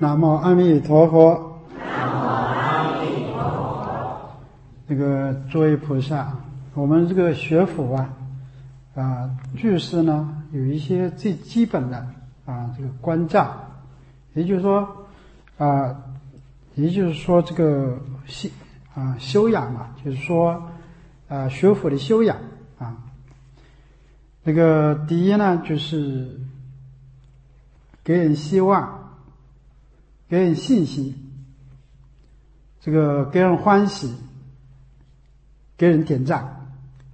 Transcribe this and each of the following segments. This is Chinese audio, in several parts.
南无阿弥陀佛。 南无阿弥陀佛。 这个诸位菩萨，我们这个学佛居士呢有一些最基本的这个关照，也就是说这个修养嘛，就是说学佛的修养那个第一呢就是给人希望，给人信心，这个给人欢喜，给人点赞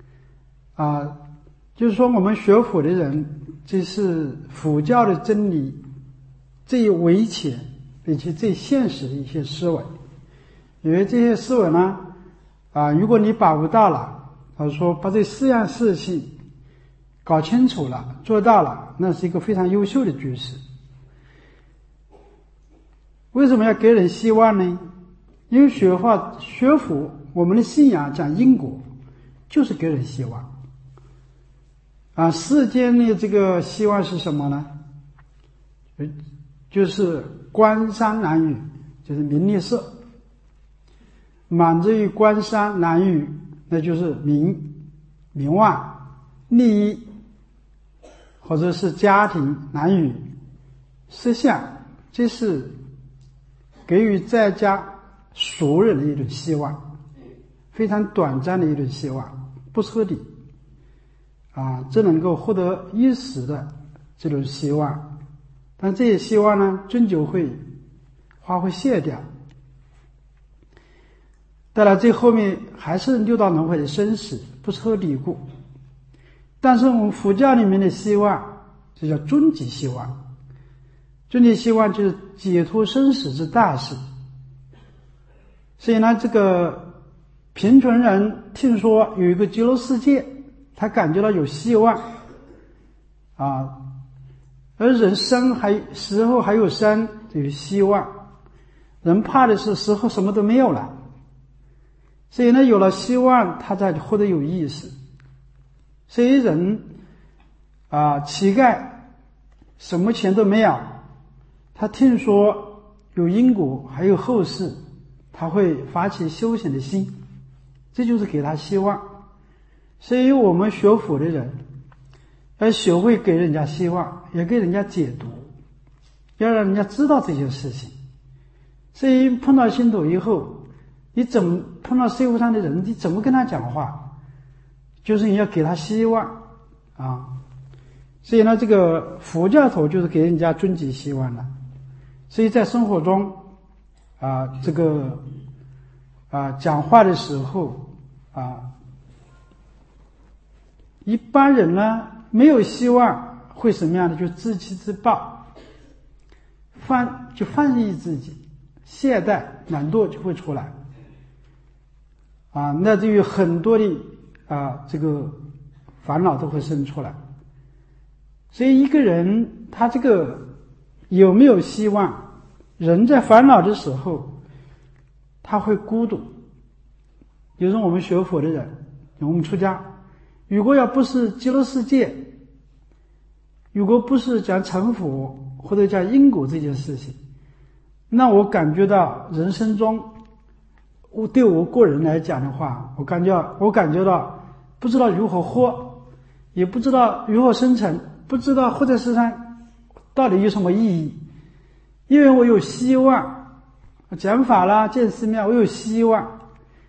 就是说我们学佛的人，这是佛教的真理最维浅并且最现实的一些思维。因为这些思维呢如果你把握到了，说把这四样事情搞清楚了，做到了，那是一个非常优秀的居士。为什么要给人希望呢？因为学佛我们的信仰讲因果，就是给人希望世间的这个希望是什么呢？就是官山难遇，就是名利色。满足于官山难遇，那就是名望、利益，或者是家庭难遇，色相，这是给予在家熟人的一种希望，非常短暂的一种希望，不彻底只能够获得一时的这种希望，但这些希望呢终究会谢掉，当然最后面还是六道轮回的生死不彻底故。但是我们佛教里面的希望，这叫终极希望。终极希望就是解脱生死之大事。所以呢，这个贫穷人听说有一个极乐世界，他感觉到有希望而人生死后还有生，有希望。人怕的是死后什么都没有了，所以呢，有了希望，他才活得有意思。所以人乞丐什么钱都没有，他听说有因果还有后世，他会发起修行的心，这就是给他希望。所以我们学佛的人要学会给人家希望，也给人家解读，要让人家知道这些事情。所以碰到信徒以后，你怎么碰到社会上的人，你怎么跟他讲话，就是你要给他希望所以呢，这个佛教徒就是给人家终极希望的。所以在生活中这个讲话的时候一般人呢没有希望会什么样的，就自欺自暴，放逸自己，懈怠懒惰就会出来那至于很多的这个烦恼都会生出来。所以一个人他这个有没有希望，人在烦恼的时候他会孤独。比如说我们学佛的人，我们出家，如果要不是极乐世界，如果不是讲成佛或者讲因果这件事情，那我感觉到人生中对我个人来讲的话，我感觉到不知道如何活，也不知道如何生存，不知道活在世上到底有什么意义。因为我有希望，讲法啦，建寺庙，我有希望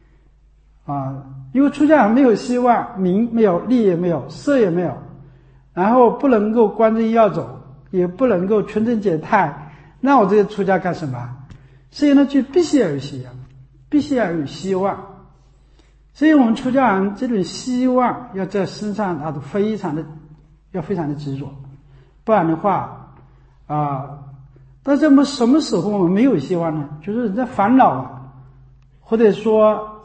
因为出家人没有希望，名没有，利也没有，色也没有，然后不能够观正要走，也不能够纯正解脱，那我这些出家干什么？所以呢，就必须要有希望，必须要有希望。所以我们出家人这种希望要在身上非常的执着，不然的话但是什么时候我们没有希望呢？就是人在烦恼或者说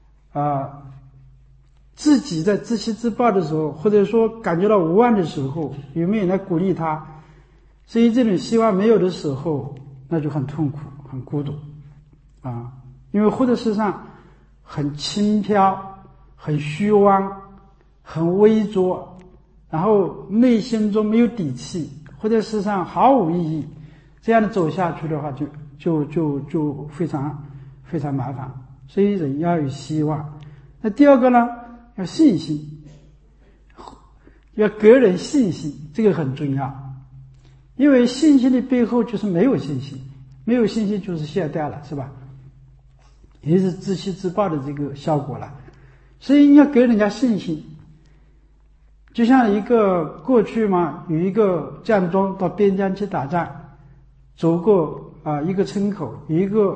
自己在自欺自暴的时候，或者说感觉到无望的时候，有没有人来鼓励他？所以这种希望没有的时候，那就很痛苦很孤独因为活在世上很轻飘，很虚妄，很微弱，然后内心中没有底气，活在世上毫无意义， 这样的走下去的话，就非常非常麻烦。所以人要有希望。那第二个呢，要信心，要给人信心，这个很重要。因为信心的背后就是没有信心，没有信心就是懈怠了，是吧？也是自欺自暴的这个效果了。所以你要给人家信心。就像一个过去嘛，有一个将军到边疆去打仗，走过一个村口，有一个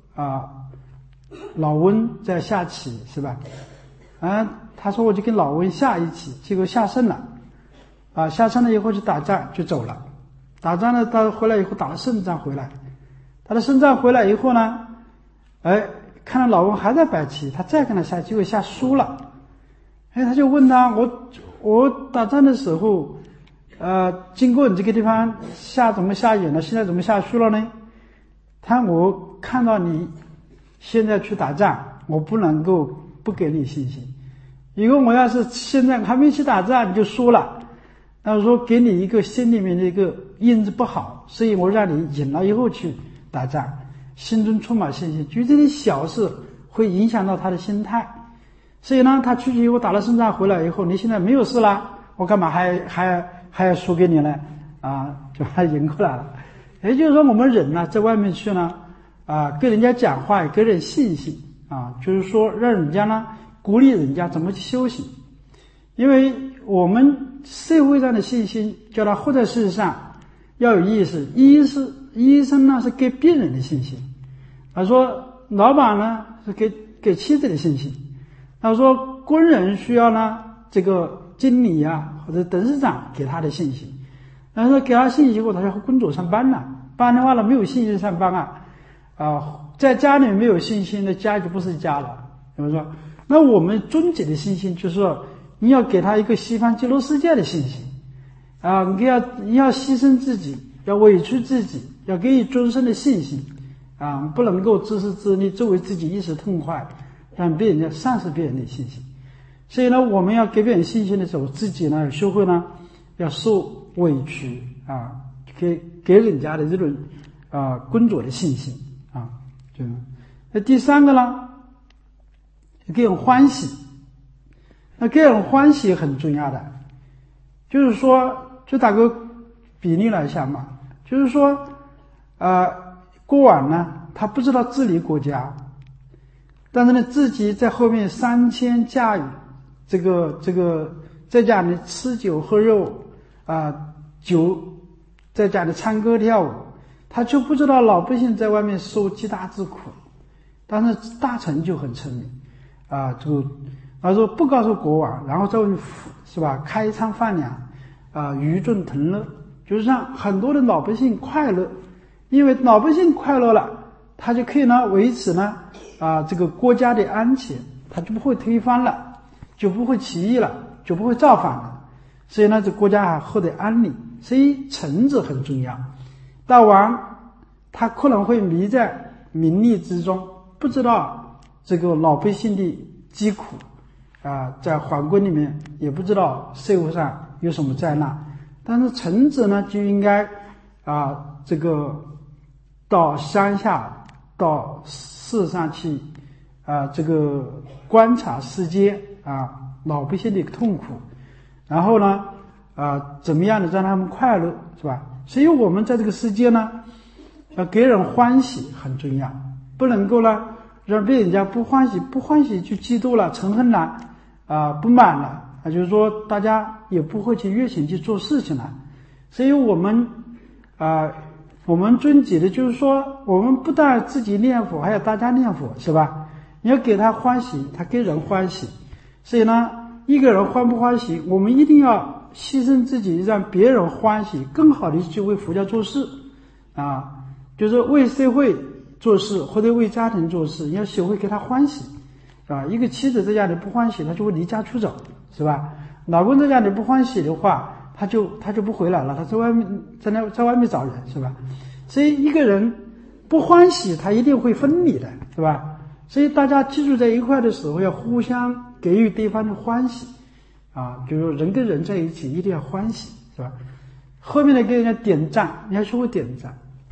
老翁在下棋，是吧？他说我就跟老翁下一棋，结果下胜了，下胜了以后就打仗就走了。打仗呢，他回来以后打了胜仗回来，打了胜仗回来以后呢，看到老翁还在摆棋，他再跟他下，结果下输了。他就问他，我打仗的时候，经过你这个地方怎么下赢了，现在怎么下输了呢？我看到你现在去打仗，我不能够不给你信心。如果我要是现在还没去打仗你就输了，那我说给你一个心里面的一个印子不好，所以我让你赢了以后去打仗，心中充满信心。就这些小事会影响到他的心态。所以呢，他出去以后打了胜仗回来以后，你现在没有事了，我干嘛还要输给你呢？就还赢过来了。也就是说，我们人呢，在外面去呢，跟人家讲话也给人信心就是说让人家呢鼓励人家怎么去修行。因为我们社会上的信心，叫他活在世上要有意识。医生呢是给病人的信心，他说老板呢是给妻子的信心。他说工人需要呢这个经理或者董事长给他的信心。然后给他信心以后，他就工作上班了，不然的话呢没有信心上班在家里没有信心的家就不是家了。比如说，那我们终极的信心就是说，你要给他一个西方极乐世界的信心你要牺牲自己，要委屈自己，要给予终身的信心不能够自私自利，作为自己一时痛快，让别人家丧失别人的信心。所以呢，我们要给别人信心的时候，自己呢学会呢要受委屈给人家的这种工作的信心就那第三个呢，给人欢喜。那给人欢喜很重要的，就是说，就打个比例来讲嘛，就是说国王呢他不知道治理国家，但是呢自己在后面3000驾驭这个在家里吃酒喝肉在家里唱歌跳舞，他就不知道老百姓在外面受极大之苦。但是大臣就很聪明他说不告诉国王，然后在外面是吧开一餐饭粮与众同乐，就是让很多的老百姓快乐。因为老百姓快乐了，他就可以呢维持呢这个国家的安全，他就不会推翻了，就不会起义了，就不会造反了。所以呢这国家还获得安宁。所以臣子很重要。大王他可能会迷在名利之中，不知道这个老百姓的疾苦在皇宫里面也不知道社会上有什么灾难。但是臣子呢就应该这个到乡下到市上去这个观察世界老百姓的痛苦，然后呢怎么样的让他们快乐，是吧？所以我们在这个世界呢要给人欢喜很重要，不能够呢让别人家不欢喜就嫉妒了，嗔恨了不满了就是说大家也不会去热心去做事情了。所以我们遵旨的就是说，我们不但自己念佛，还要大家念佛，是吧？你要给他欢喜，他给人欢喜。所以呢一个人欢不欢喜，我们一定要牺牲自己，让别人欢喜，更好的去为佛教做事就是为社会做事或者为家庭做事，你要学会给他欢喜一个妻子在家里不欢喜，他就会离家出走，是吧？老公在家里不欢喜的话，他就不回来了，他在外面找人，是吧？所以一个人不欢喜，他一定会分离的，是吧？所以大家居住在一块的时候，要互相给予对方的欢喜就是说人跟人在一起一定要欢喜，是吧？后面的给人家点赞，你要学会点赞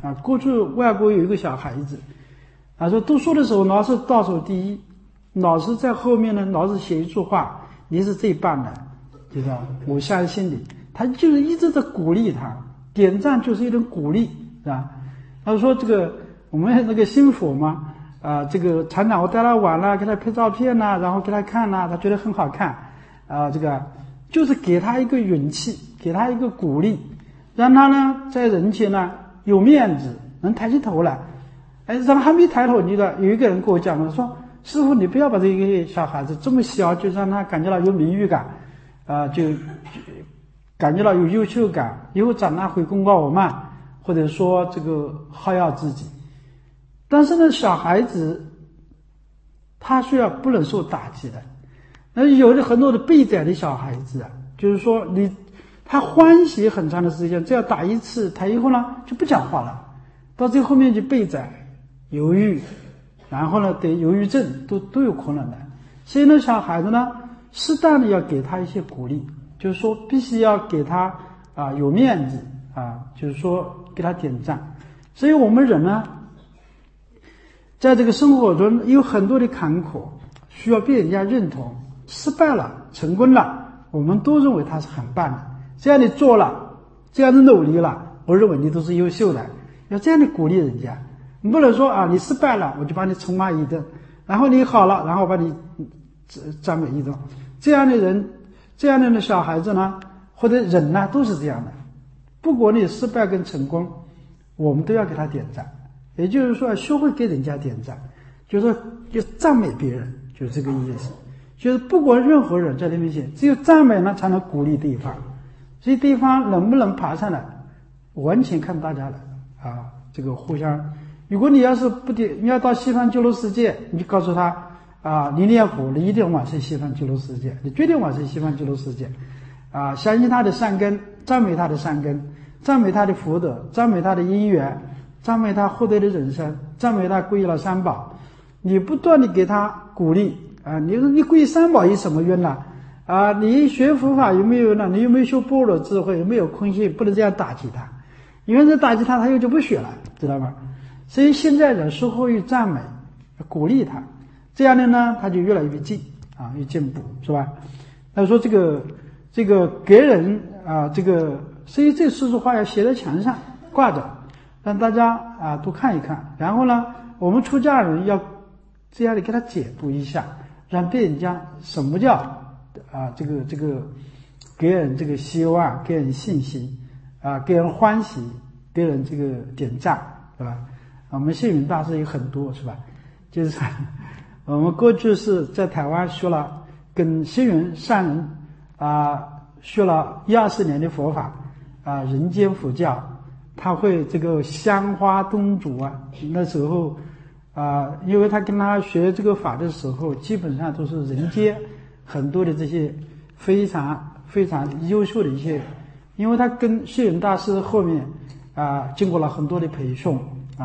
啊。过去外国有一个小孩子，他说读书的时候老师倒数第一，老师在后面呢，老师写一句话，你是最棒的，对吧？我相信你。他就是一直在鼓励他，点赞就是一种鼓励，是吧？他说这个我们那个幸福嘛，这个常常我带他玩了，给他拍照片呐，然后给他看呐，他觉得很好看，这个就是给他一个勇气，给他一个鼓励，让他呢在人前呢有面子，能抬起头来。让他还没抬头，有一个人跟我讲了，说师傅你不要把这个小孩子这么小就让他感觉到有名誉感，就感觉到有优秀感，以后长大会功高我慢，或者说这个好耀自己。但是呢，小孩子他需要不能受打击的。那有的很多的被宰的小孩子啊，就是说他欢喜很长的时间，只要打一次，他以后呢就不讲话了，到最后面就被宰、犹豫，然后呢得忧郁症都有可能的。所以呢，小孩子呢适当的要给他一些鼓励。就是说必须要给他有面子就是说给他点赞。所以我们人呢在这个生活中有很多的坎坷，需要被人家认同，失败了成功了我们都认为他是很棒的，这样你做了，这样你努力了，我认为你都是优秀的，要这样的鼓励人家。你不能说你失败了我就把你臭骂一顿，然后你好了然后把你赞美一顿。这样的人，这样的小孩子呢，或者人呢，都是这样的。不管你失败跟成功，我们都要给他点赞。也就是说，学会给人家点赞，就是说就赞美别人，就是这个意思。就是不管任何人在你面前，只有赞美呢，才能鼓励对方。所以对方能不能爬上来，完全看大家的这个互相。如果你要是你要到西方极乐世界，你就告诉他。你念佛，你一定往生西方极乐世界，你决定往生西方极乐世界，相信他的善根，赞美他的善根，赞美他的福德，赞美他的因缘，赞美他获得的人生，赞美他皈依了三宝。你不断的给他鼓励你皈依三宝有什么用呢？你学佛法有没有呢？你有没有修般若智慧？有没有空性？不能这样打击他，因为这打击他，他又就不学了，知道吗？所以现在人学会赞美，鼓励他。这样的呢，他就越来越越进步，是吧？他说这个给人所以这四句话要写在墙上挂着，让大家都看一看。然后呢，我们出家人要这样的给他解读一下，让别人家什么叫这个给人这个希望，给人信心给人欢喜，给人这个点赞，是吧？我们星云大师有很多，是吧？就是我们过去是在台湾学了跟星云上人学了1-20年的佛法人间佛教，他会这个香花灯烛那时候因为他跟他学这个法的时候，基本上都是人间很多的这些非常非常优秀的一些，因为他跟星云大师后面经过了很多的培训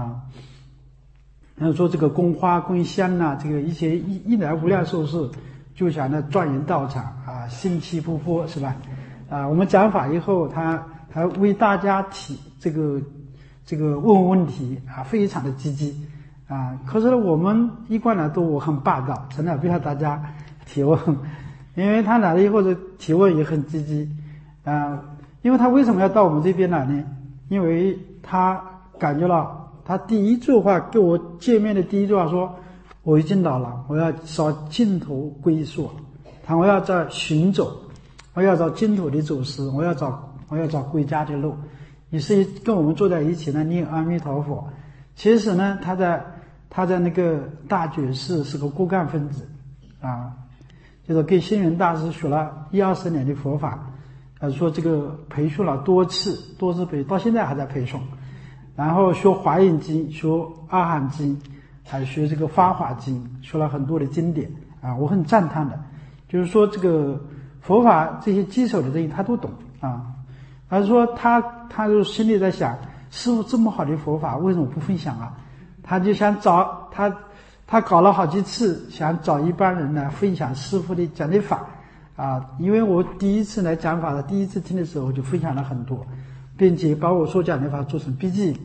然后说这个供花供香这个一些一来无量寿事，就像那庄严道场心气勃勃，是吧？我们讲法以后，他为大家提这个问题非常的积极可是呢，我们一贯来都很霸道，从来不要大家提问，因为他来了以后的提问也很积极因为他为什么要到我们这边来呢？因为他感觉到。他第一句话跟我见面的第一句话说，我已经老了，我要找净土归宿，我要在行走，我要找净土的祖师，我要找归家的路。于是跟我们坐在一起呢，念阿弥陀佛。其实呢，他在那个大觉寺是个骨干分子就是跟星云大师学了1-20年的佛法说这个培训了多次培训，到现在还在培训。然后学华严经，学阿含经，还学这个法华经，学了很多的经典我很赞叹的。就是说这个佛法这些基础的东西他都懂他说他就心里在想，师父这么好的佛法为什么不分享他就想找他搞了好几次，想找一般人来分享师父的讲的法因为我第一次来讲法的，第一次听的时候就分享了很多，并且把我所讲的法做成笔记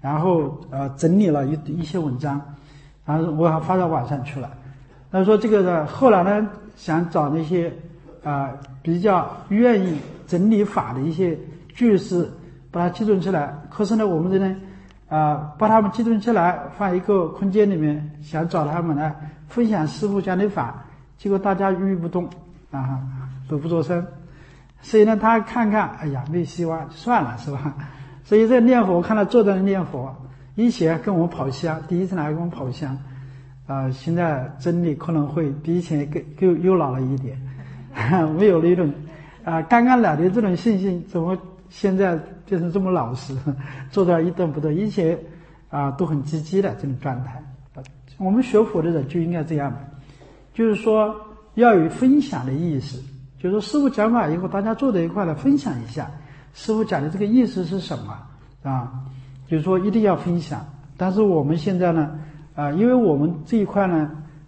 然后整理了一些文章，然后我还发到网上去了。他说这个呢，后来呢想找那些比较愿意整理法的一些居士，把它集中起来。可是呢，我们这呢把他们集中起来放一个空间里面，想找他们来分享师父讲的法，结果大家郁郁不动都不作声。所以呢，他看看，哎呀，没希望，算了，是吧？所以这念佛，我看他坐在那念佛，以前跟我们跑香，第一次来跟我们跑香，现在真理可能会比以前更又老了一点，没有那种刚刚来的这种信心，怎么现在变成这么老实，坐在一动不动？以前都很积极的这种状态。我们学佛的人就应该这样的，就是说要有分享的意识。就是说师父讲法以后，大家坐在一块来分享一下师父讲的这个意思是什么就是说一定要分享。但是我们现在呢因为我们这一块呢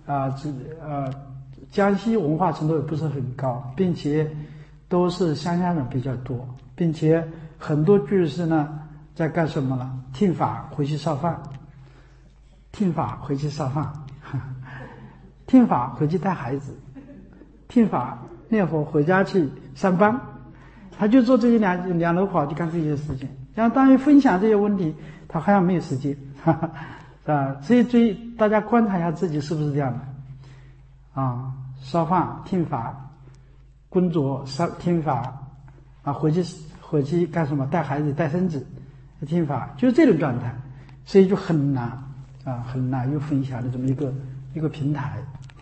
江西文化程度也不是很高，并且都是乡下人比较多，并且很多居士呢在干什么呢？听法回去烧饭，听法回去烧饭，听法回去带孩子，听法念佛回家去上班，他就做这些两头跑，就干这些事情。然后当然分享这些问题，他好像没有时间，所以大家观察一下自己是不是这样的烧饭听法，工作听法回去干什么？带孩子带孙子听法，就是这种状态，所以就很难很难有分享的这么一个平台。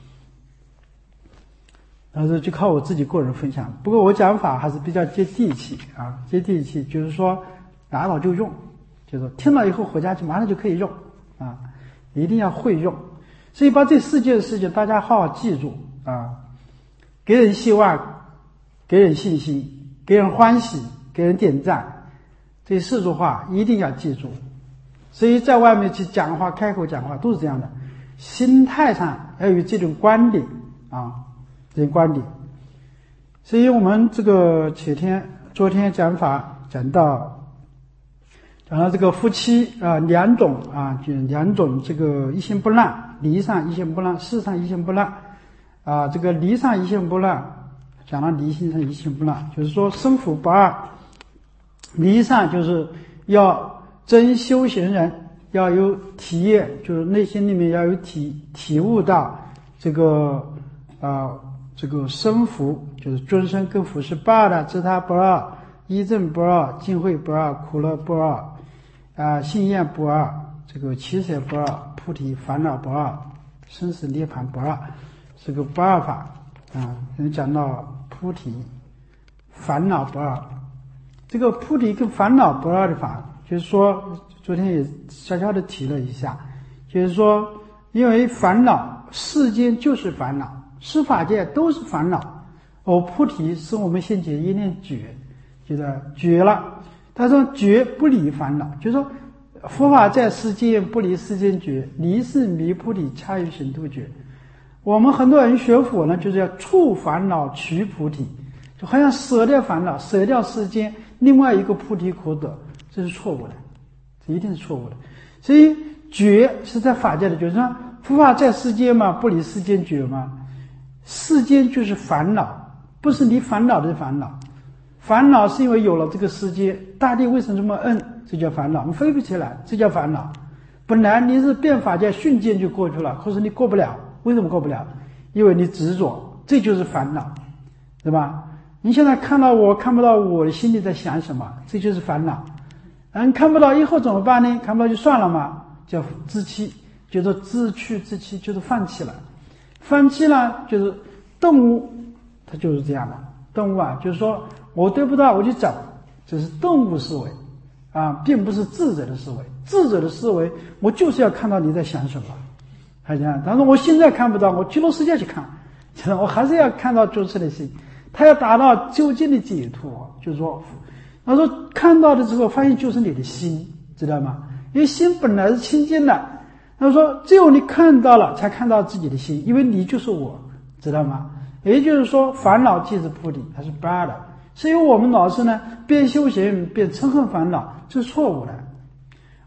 然后就靠我自己个人分享，不过我讲法还是比较接地气接地气，就是说拿到就用，就是说听了以后回家就马上就可以用一定要会用。所以把这4件事情大家好好记住给人希望，给人信心，给人欢喜，给人点赞，这4句话一定要记住。所以在外面去讲话，开口讲话都是这样的，心态上要有这种观点这种观点。所以我们这个昨天讲法讲到这个夫妻两种就两种这个一心不乱，离上一心不乱，事上一心不乱这个离上一心不乱，讲到离心上一心不乱，就是说生福不二。离上就是要真修行人要有体验，就是内心里面要有体悟到这个生福，就是尊生跟福是不二的，自他不二，依正不二，净慧不二，苦乐不二信愿不二，这个起舍不二，菩提烦恼不二，生死涅槃不二，这个不二法讲到菩提烦恼不二。这个菩提跟烦恼不二的法，就是说昨天也悄悄的提了一下，就是说因为烦恼，世间就是烦恼，十法界都是烦恼，菩提是我们现解一念觉，觉得觉了，他说觉不离烦恼，就是说佛法在世间不离世间觉，离是离菩提，恰于行度觉。我们很多人学佛呢，就是要除烦恼取菩提，就好像舍掉烦恼，舍掉世间，另外一个菩提可得，这是错误的，这一定是错误的。所以觉是在法界的觉，说佛法在世间嘛，不离世间觉嘛。世间就是烦恼，不是离烦恼的烦恼，烦恼是因为有了这个世界，大地为什么这么暗，这叫烦恼，我们飞不起来，这叫烦恼。本来你是变法界瞬间就过去了，可是你过不了，为什么过不了？因为你执着，这就是烦恼，对吧？你现在看到我，看不到我的心里在想什么，这就是烦恼。看不到以后怎么办呢？看不到就算了嘛，叫自欺，叫做自去自欺，就是放弃了。放弃了就是动物，它就是这样的。动物就是说我得不到我就走，这是动物思维并不是智者的思维。智者的思维，我就是要看到你在想什么，还这样。但是我现在看不到，我极乐世界去看，我还是要看到诸事的心。他要达到究竟的解脱，就是说，他说看到的之后，发现就是你的心，知道吗？因为心本来是清净的。他说只有你看到了，才看到自己的心，因为你就是我，知道吗？也就是说，烦恼即是菩提，它是不二的。所以我们老是呢，边修行边嗔恨烦恼，这是错误的。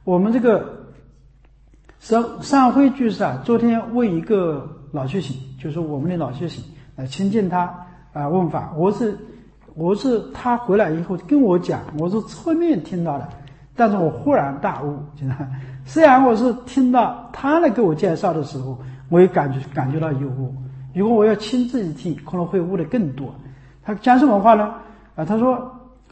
我们这个上会居士啊，昨天为一个老修行，就是我们的老修行来亲近他问法。我是他回来以后跟我讲，我是侧面听到的，但是我忽然大悟，虽然我是听到他来给我介绍的时候，我也感觉到有悟。如果我要亲自一听，可能会悟的更多。他讲什么话呢？他说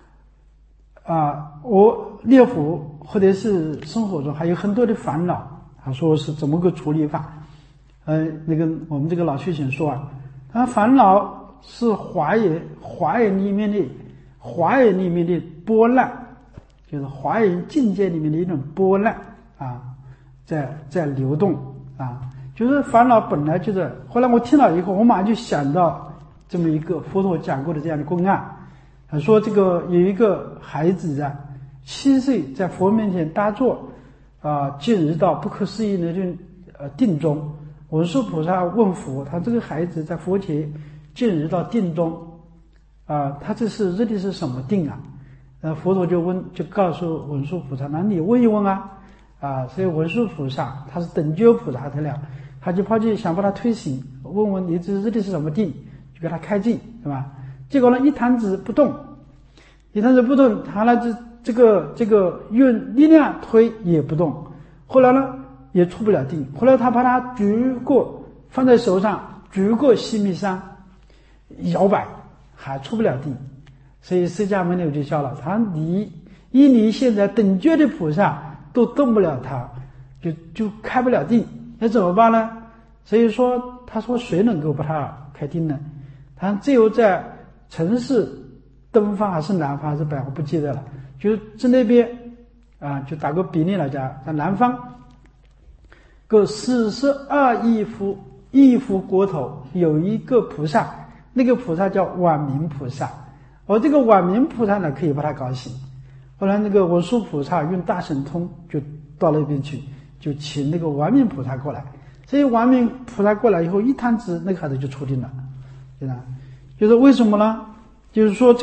我念佛或者是生活中还有很多的烦恼，他说是怎么个处理法？我们这个老修行说他烦恼是华严里面的波澜，就是华严境界里面的一种波澜在流动就是烦恼本来就是。后来我听了以后，我马上就想到这么一个佛陀讲过的这样的公案。他说这个有一个孩子7岁在佛面前打坐进入到不可思议的定中。文殊菩萨问佛，他这个孩子在佛前进入到定中他这是日的是什么定佛陀就告诉文殊菩萨，那你问一问所以文殊菩萨他是等觉菩萨了，他就跑去想把他推醒，问问你这日的是什么定，就给他开镜，对吧？结果呢，一弹指不动，他呢这个用力量推也不动，后来呢也出不了定。后来他把他举过放在手上，举过西密山摇摆，还出不了定。所以释迦牟尼就笑了，他你现在等觉的菩萨都动不了他，就开不了定，那怎么办呢？所以说他说谁能够把他开定呢？他只有在城市东方还是南方还是北方不记得了，就是在那边就打个比例来讲，在南方个42亿佛国头有一个菩萨，那个菩萨叫晚明菩萨。这个晚明菩萨呢可以把他搞醒。后来那个文殊菩萨用大神通就到那边去，就请那个晚明菩萨过来。所以晚明菩萨过来以后，一弹指那个孩子就出定了，对吧？就是为什么呢？就是说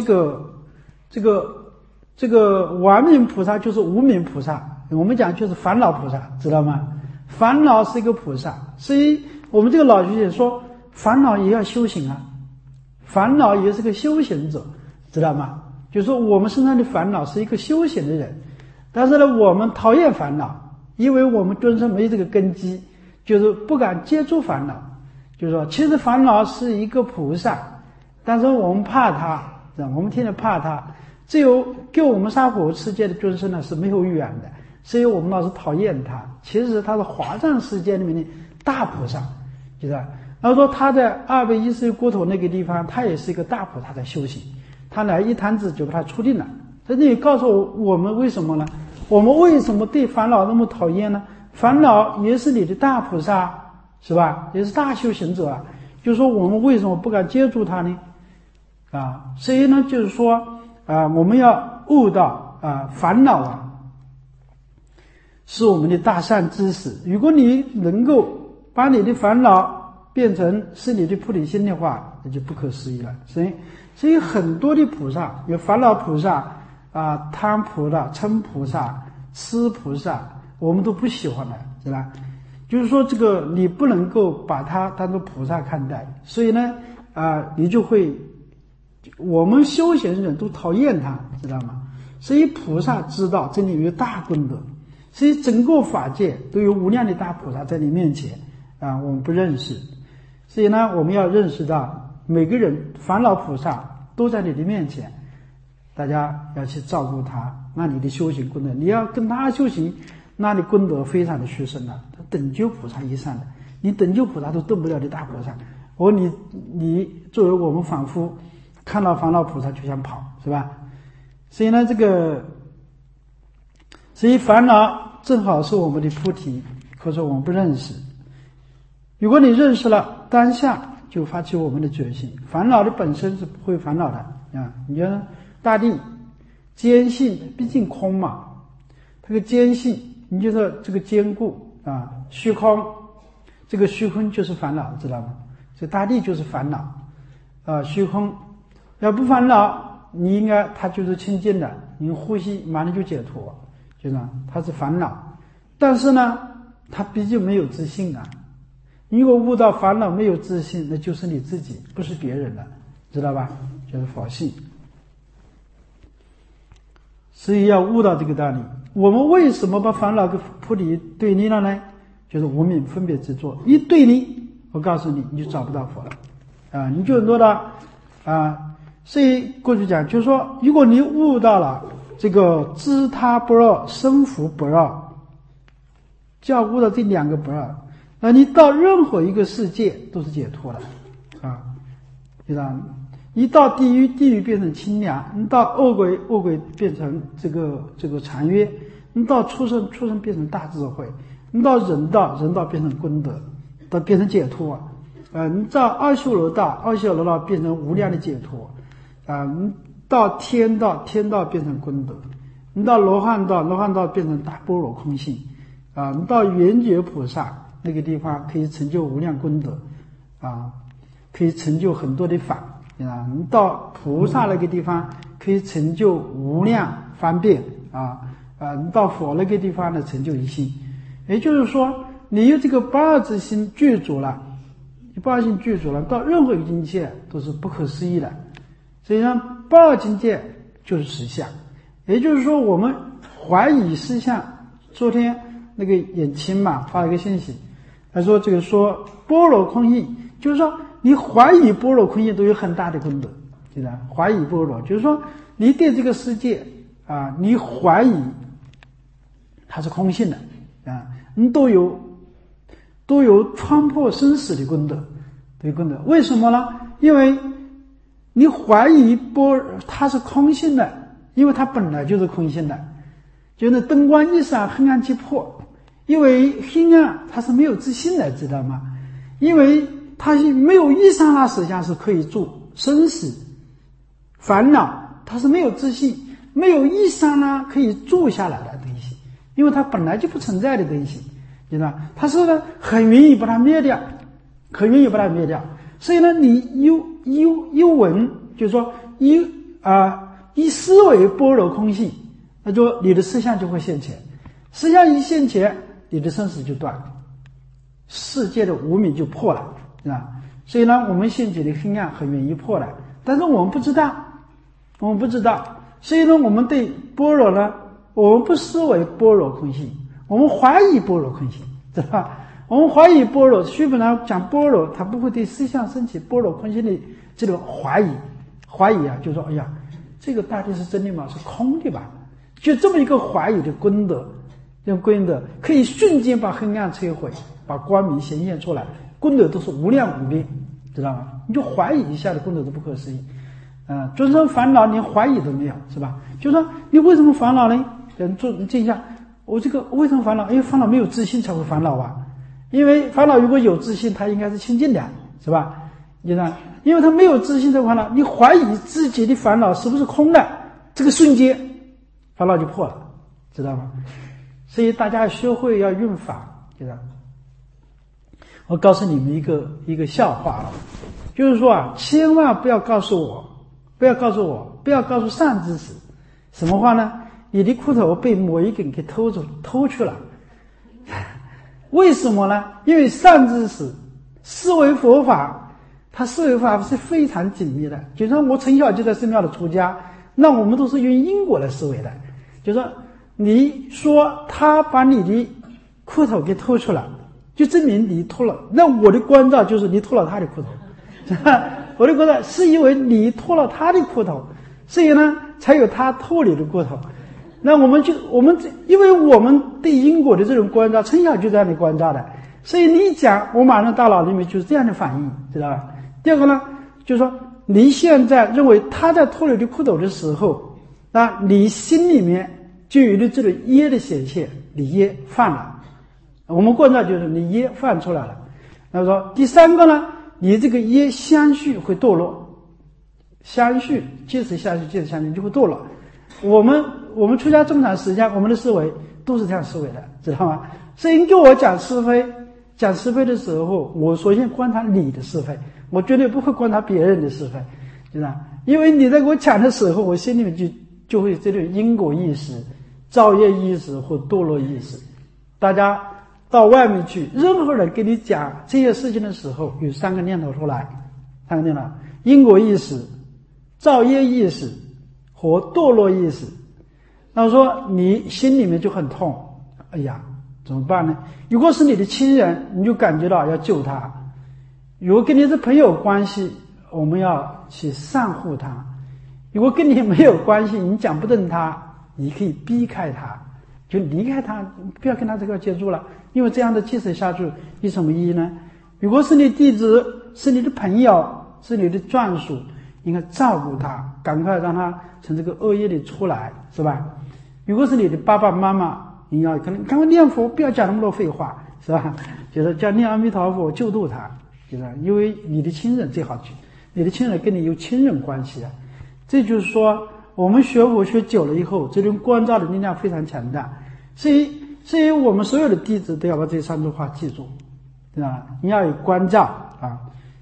这个晚明菩萨就是无明菩萨，我们讲就是烦恼菩萨，知道吗？烦恼是一个菩萨，所以我们这个老学姐说烦恼也要修行烦恼也是个修行者，知道吗？就是说我们身上的烦恼是一个修行的人，但是呢我们讨厌烦恼，因为我们本身没有这个根基，就是不敢接触烦恼。就是说其实烦恼是一个菩萨，但是我们怕它，我们天天怕它，只有跟我们娑婆世界的众生呢是没有缘的，所以我们老是讨厌它。其实它是华藏世界里面的大菩萨，就是然后说他在210国头那个地方，他也是一个大菩萨在修行，他来一弹指就把他出定了。这里告诉我们为什么呢？我们为什么对烦恼那么讨厌呢？烦恼也是你的大菩萨，是吧？也是大修行者就是说我们为什么不敢接触他呢？所以呢就是说我们要悟到烦恼是我们的大善知识。如果你能够把你的烦恼变成是你的菩提心的话，那就不可思议了。所以很多的菩萨，有烦恼菩萨贪菩萨、嗔菩萨、痴菩萨，我们都不喜欢的，是吧？就是说这个你不能够把它当作菩萨看待，所以呢你就会，我们修行人都讨厌他，知道吗？所以菩萨知道这里有大功德，所以整个法界都有无量的大菩萨在你面前我们不认识。所以呢我们要认识到每个人烦恼菩萨都在你的面前，大家要去照顾他，那你的修行功德，你要跟他修行，那你功德非常的殊胜他等觉菩萨以上的，你等觉菩萨都动不了的大菩萨，你作为我们凡夫看到烦恼菩萨就想跑，是吧？所以呢所以烦恼正好是我们的菩提，可是我们不认识。如果你认识了，当下就发起我们的决心。烦恼的本身是不会烦恼的你觉得大地坚信毕竟空嘛，这个坚信你觉得这个坚固虚空，这个虚空就是烦恼，知道吗？这大地就是烦恼虚空要不烦恼，你应该它就是清净的，你呼吸马上就解脱， 就是它是烦恼，但是呢，它毕竟没有自信啊。如果悟到烦恼没有自信，那就是你自己，不是别人了，知道吧？就是佛性。所以要悟到这个道理。我们为什么把烦恼跟菩提对立了呢？就是无明分别执着，一对立，我告诉你，你就找不到佛了啊！你就落到啊。所以过去讲，就是说，如果你悟到了这个知他不二、生福不二，就要悟到这两个不二，那你到任何一个世界都是解脱的啊！知道吗？一到地狱，地狱变成清凉；你到恶鬼，恶鬼变成这个禅悦；你到畜生，畜生变成大智慧；你到人道，人道变成功德，到变成解脱你到阿修罗道，阿修罗道变成无量的解脱你到天道，天道变成功德；你到罗汉道，罗汉道变成大般若空性你到圆觉菩萨那个地方可以成就无量功德可以成就很多的法你到菩萨那个地方可以成就无量方便你到佛那个地方呢成就一心。也就是说，你有这个不二之心具足了，你不二心具足了，到任何一个境界都是不可思议的。所以呢，不二境界就是实相。也就是说，我们怀疑实相。昨天那个眼青嘛发了一个信息，他说这个说般若空义，就是说你怀疑般若空义都有很大的功德，对吧？怀疑般若就是说你对这个世界你怀疑它是空性的你都有穿破生死的功德，对功德。为什么呢？因为你怀疑它是空性的，因为它本来就是空性的。就是灯光一闪，黑暗即破。因为黑暗它是没有自信的，知道吗？因为它没有一刹那实相是可以住生死烦恼，它是没有自信，没有一刹那可以住下来的东西，因为它本来就不存在的东西，知道吗？它是呢很容易把它灭掉，很容易把它灭掉。所以呢，你一闻，就是说一思维般若空性，那就你的思想就会现前，思想一现前，你的生死就断了，世界的无明就破了所以呢，我们现前的黑暗很容易破了，但是我们不知道，所以呢，我们对般若呢，我们不思维般若空性，我们怀疑般若空性，知道吧？我们怀疑般若，基本上讲般若，他不会对思想升起般若空性的这种怀疑就说哎呀，这个到底是真的吗？是空的吧？就这么一个怀疑的功德，这种功德可以瞬间把黑暗摧毁，把光明显现出来，功德都是无量无边，知道吗？你就怀疑一下的功德都不可思议。众生烦恼连怀疑都没有，是吧？就说你为什么烦恼呢？你静一下，我这个为什么烦恼？因为烦恼没有自信才会烦恼因为烦恼如果有自信，它应该是清净的，是吧？你看，因为它没有自信的烦恼，你怀疑自己的烦恼是不是空的，这个瞬间烦恼就破了，知道吗？所以大家学会要用法，知道吗？我告诉你们一个笑话就是说千万不要告诉善知识什么话呢？你的裤头被某一个人给偷去了。为什么呢？因为善知识思维佛法，他思维佛法是非常紧密的。就像我从小就在寺庙里出家，那我们都是用因果来思维的。就说你说他把你的裤头给偷去了，就证明你偷了，那我的关照就是你偷了他的裤头。我的关照是因为你偷了他的裤头，所以呢才有他偷你的裤头。那因为我们对因果的这种关照，从小就这样的关照的，所以你一讲，我马上大脑里面就是这样的反应，知道吧？第二个呢，就是说你现在认为他在脱你的裤头的时候，那你心里面就有了这种业的显现，你业犯了。我们关照就是你业犯出来了。那么说第三个呢，你这个业相续会堕落，相续接着相续就会堕落。我们出家这么长时间，我们的思维都是这样思维的，知道吗？所以你给我讲是非的时候，我首先观察你的是非，我绝对不会观察别人的是非，知道吗？因为你在给我讲的时候，我心里面就会这种因果意识造业意识或堕落意识。大家到外面去，任何人跟你讲这些事情的时候，有三个念头出来，三个念头：因果意识、造业意识和堕落意识。那我说你心里面就很痛，哎呀，怎么办呢？如果是你的亲人，你就感觉到要救他；如果跟你是朋友关系，我们要去善护他；如果跟你没有关系，你讲不动他，你可以避开他，就离开他，不要跟他这块接触了。因为这样的继承下去有什么意义呢？如果是你弟子，是你的朋友，是你的眷属，应该照顾他，赶快让他从这个恶业里出来，是吧？如果是你的爸爸妈妈，你要可能赶快念佛，不要讲那么多废话，是吧？就是叫念阿弥陀佛救度他，就是因为你的亲人最好去，你的亲人跟你有亲人关系啊。这就是说，我们学佛学久了以后，这种关照的力量非常强大，所以我们所有的弟子都要把这三句话记住，对吧？你要有关照啊。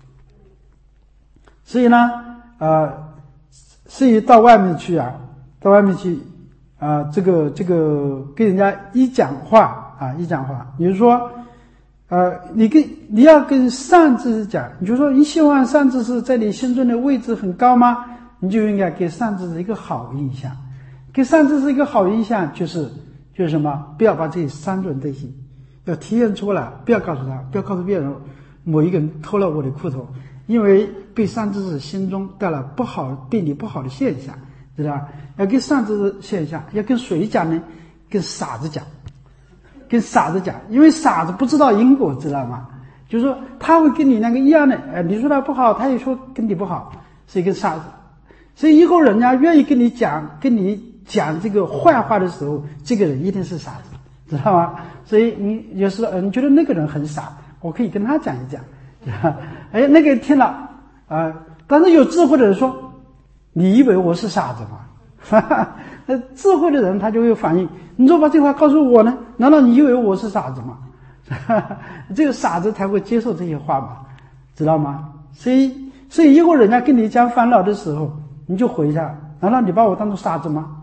所以呢，所以到外面去啊，到外面去这个跟人家一讲话，比如说你要跟善知识讲，你就说你希望善知识在你心中的位置很高吗？你就应该给善知识一个好印象。给善知识一个好印象就是什么？不要把这三种东西要体现出来，不要告诉他，不要告诉别人某一个人偷了我的裤头，因为被善知识心中带来对你不好的现象，知道吧？要跟善知识现象，要跟谁讲呢？跟傻子讲，因为傻子不知道因果，知道吗？就是说他会跟你那个一样的，你说他不好，他也说跟你不好，是一个傻子。所以以后人家愿意跟你讲这个坏话的时候，这个人一定是傻子，知道吗？所以你有时候你觉得那个人很傻，我可以跟他讲一讲，那个人听了但是有智慧的人说，你以为我是傻子吗？那智慧的人他就会反应，你说把这话告诉我呢，难道你以为我是傻子吗？这个傻子才会接受这些话嘛，知道吗？所以以后人家跟你讲烦恼的时候，你就回一下，难道你把我当作傻子吗？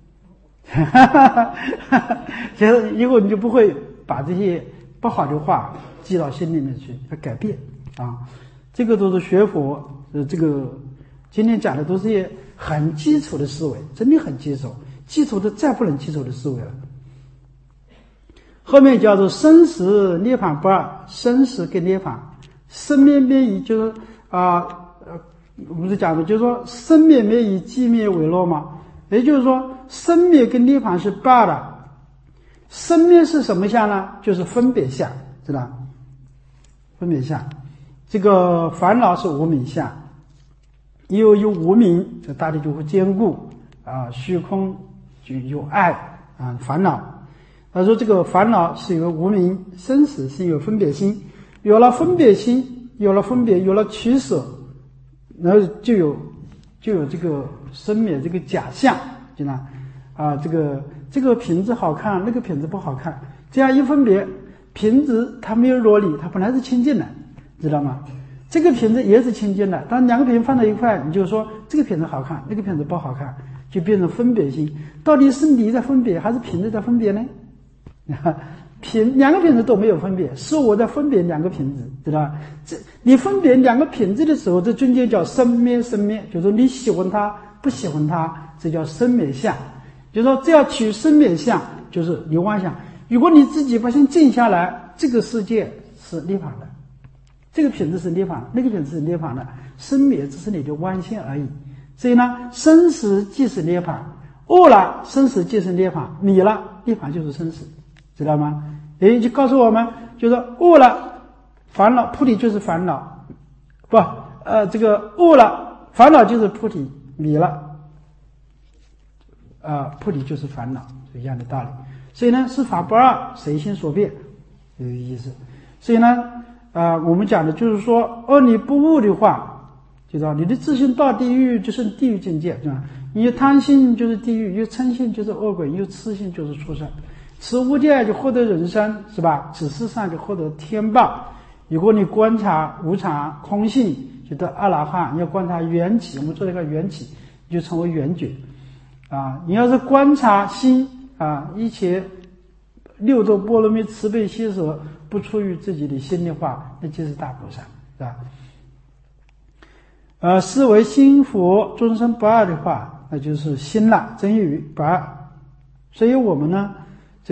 其实以后你就不会把这些不好的话记到心里面去，要改变啊。这个都是学佛这个今天讲的都是些很基础的思维，真的很基础的再不能基础的思维了。后面叫做生死涅槃不二，生死跟涅槃生灭灭已，就是我们是讲的就是说生灭灭已，寂灭为乐嘛，也就是说生灭跟涅槃是不二的。生灭是什么相呢？就是分别相，知道？分别相，这个烦恼是无明相，有无明，这大地就会坚固虚空就有爱烦恼。他说这个烦恼是因为无明，生死是因为分别心，有了分别心，有了分别，有了取舍，然后就有这个生灭这个假象，知道这个瓶子好看，那个瓶子不好看，这样一分别，瓶子它没有裸里，它本来是清净的，知道吗？这个瓶子也是清净的，当两个瓶放在一块，你就说这个瓶子好看，那个瓶子不好看，就变成分别心。到底是你在分别，还是瓶子在分别呢？两个瓶子都没有分别，是我在分别两个瓶子，知道吧？你分别两个瓶子的时候，这中间叫生灭，就是说你喜欢它，不喜欢它，这叫生灭相。就是说，只要取生灭相，就是你妄想。如果你自己把心静下来，这个世界是涅槃的，这个品质是涅槃，那个品质是涅槃的，生灭只是你的妄想而已。所以呢，生死即是涅槃，悟了生死即是涅槃，迷了涅槃就是生死，知道吗？也就告诉我们，就是悟了烦恼，菩提就是烦恼，这个悟了烦恼就是菩提，迷了菩提就是烦恼，是一样的道理。所以呢，是法不二，随心所变，这个意思。所以呢，我们讲的就是说，你不悟的话，就知道你的自信到地狱就是地狱境界，是吧？你有贪心就是地狱，有嗔心就是恶鬼，有痴心就是畜生。持无戒就获得人生，是吧？此世上就获得天报。如果你观察无常空性，就得阿罗汉。你要观察缘起，我们做了一个缘起，就成为缘觉。你要是观察心， 一切六度波罗蜜慈悲喜舍不出于自己的心的话，那就是大菩萨，是吧？思维心佛终身不二的话，那就是心了，真于不二。所以我们呢，这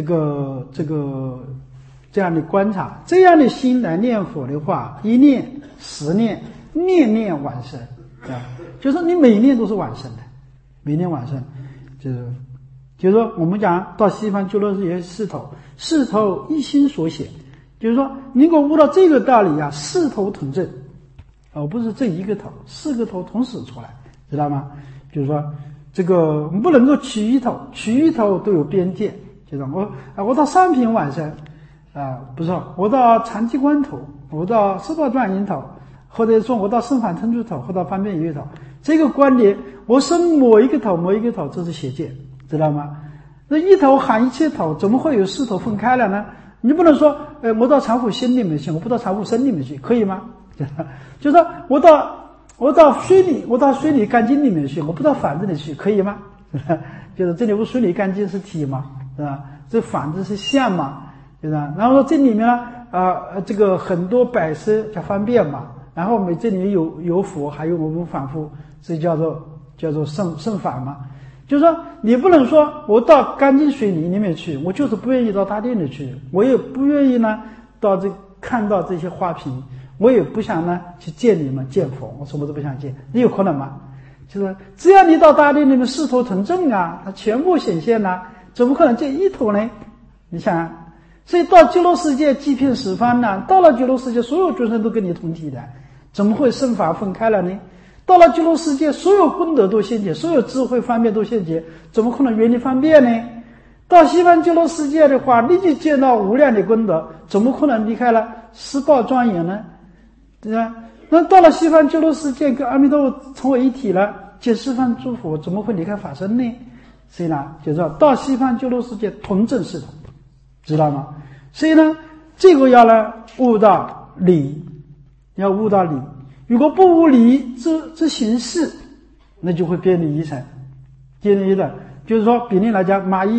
样的观察，这样的心来念佛的话，一念十念，念念往生，就是你每念都是往生的，每念往生，就是说我们讲到西方极乐世界四头一心所显，就是说你给我悟到这个道理四头同证，不是这一个头，四个头同时出来，知道吗？就是说这个不能够取一头，取一头都有边界，就是我到上品往生不是，我到长期观头，我到十八转因头，或者说我到圣反成就头，或到方便有头，这个观点我生某一个头，这是邪见，知道吗？那一头含一切头，怎么会有四头分开了呢？你不能说我到常护心里面去，我不到常护身里面去，可以吗？就是说我到水里干净里面去，我不到反子里去，可以吗？就是这里不水里干净是体嘛，是吧？这反子是相嘛，对吧？然后说这里面呢这个很多百思叫方便嘛，然后我们这里有佛，还有我们反复，这叫做圣法嘛。就是说你不能说我到干净水里面去，我就是不愿意到大殿里去，我也不愿意呢看到这些花瓶，我也不想呢去见你们见佛，我什么都不想见，你有可能吗？就是只要你到大殿里面四头成正它全部显现怎么可能见一头呢？你想所以到极乐世界济遍十方到了极乐世界所有众生都跟你同体的，怎么会圣法分开了呢？到了极乐世界所有功德都现前，所有智慧方便都现前，怎么可能远离方便呢？到西方极乐世界的话，立即见到无量的功德，怎么可能离开了十报庄严呢？对吧？那到了西方极乐世界跟阿弥陀佛成为一体了，见十方诸佛，怎么会离开法身呢？所以呢，就是说到西方极乐世界同证系统，知道吗？所以呢，这个要悟到理，要悟到理。如果不悟理之行事，那就会偏离一层。偏离的，就是说比例来讲，蚂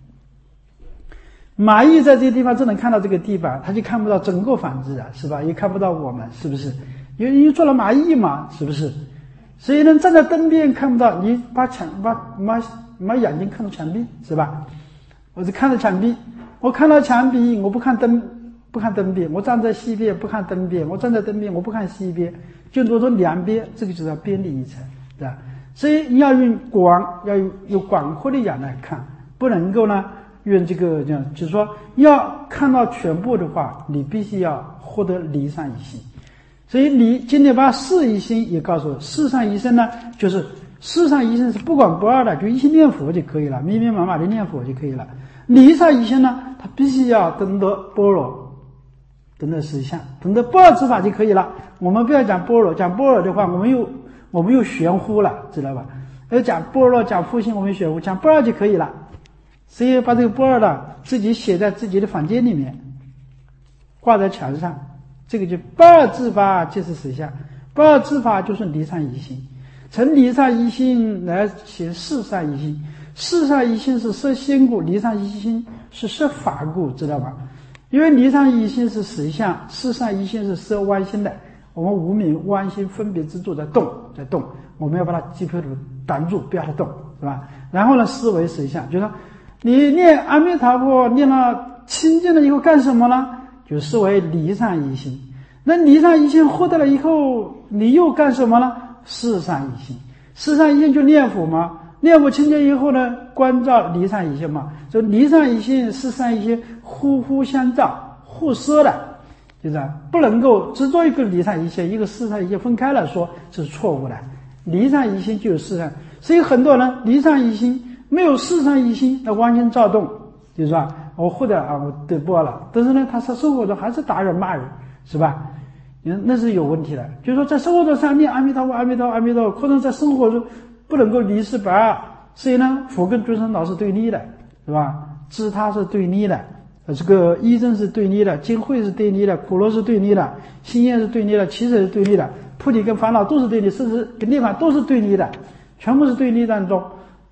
蚁在这个地方只能看到这个地板，它就看不到整个房子是吧？也看不到我们，是不是？因为做了蚂蚁嘛，是不是？所以呢，站在灯边看不到，你把眼睛看着墙壁，是吧？我是看着墙壁，我看到墙壁，我不看灯边，我站在西边不看灯边，我站在灯边我不看西边，就挪到两边，这个就叫边离一层，对吧？所以你要用有广阔的眼来看，不能够呢用这个这样，就是说要看到全部的话，你必须要获得离上一心。所以你今天把四一心也告诉我，四上一心呢，就是四上一心是不管不二的，就一心念佛就可以了，密密麻麻的念佛就可以了。离上一心呢，它必须要懂得般若，懂得实相，懂得不二之法就可以了。我们不要讲般若，讲般若的话，我们又玄乎了，知道吧？要讲般若，讲复性，我们玄乎，讲不二就可以了。所以把这个不二的自己写在自己的房间里面，挂在墙上，这个就不二之法就是实相，不二之法就是离上一心，从离上一心来行事上一心，事上一心是摄心故，离上一心是摄法故，知道吧？因为离上一心是实相，事上一心是摄弯心的，我们无明弯心分别之处在动，我们要把它击破挡住，不要它动，是吧？然后呢，思维实相，就是说你念阿弥陀佛念了清净了以后干什么呢？就视为离上一心。那离上一心获得了以后，你又干什么呢？事上一心。事上一心就念佛嘛，念佛清净以后呢，关照离上一心嘛。所以离上一心、事上一心互互相照，互摄的，就这样，不能够只做一个离上一心，一个事上一心分开了说，这是错误的。离上一心就有事上，所以很多人离上一心没有事上一心，那完全躁动，就是说我获得我得报了，但是呢，他在生活中还是打人骂人，是吧？那是有问题的。就是说在生活中上念阿弥陀佛阿弥陀佛阿弥陀佛，可能在生活中不能够离世不二，所以呢，佛跟众生老是对立的，是吧？知他是对立的，这个依正是对立的，净慧是对立的，苦乐是对立的，心愿是对立的，起舍是对立的，菩提跟烦恼都是对立，甚至跟涅槃都是对立的，全部是对立当中。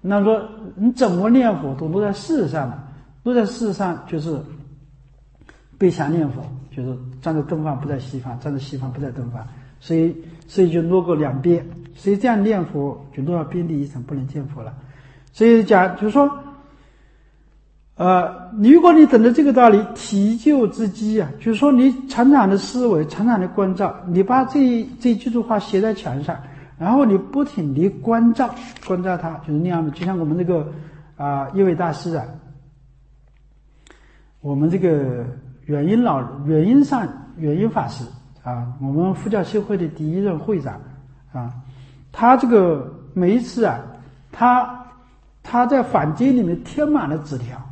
那说你怎么念佛都在事上了，都在事上就是背墙念佛，就是站在东方不在西方，站在西方不在东方，所以就落过两边，所以这样念佛就落到边地一层，不能见佛了。所以讲就是说如果你等着这个道理体就之机啊，就是说你常常的思维，常常的关照，你把这几句话写在墙上，然后你不停地关照它，就是那样的。就像我们这个一位大师啊，我们这个圆音法师啊，我们佛教协会的第一任会长啊，他这个每一次啊，他在坊间里面贴满了纸条，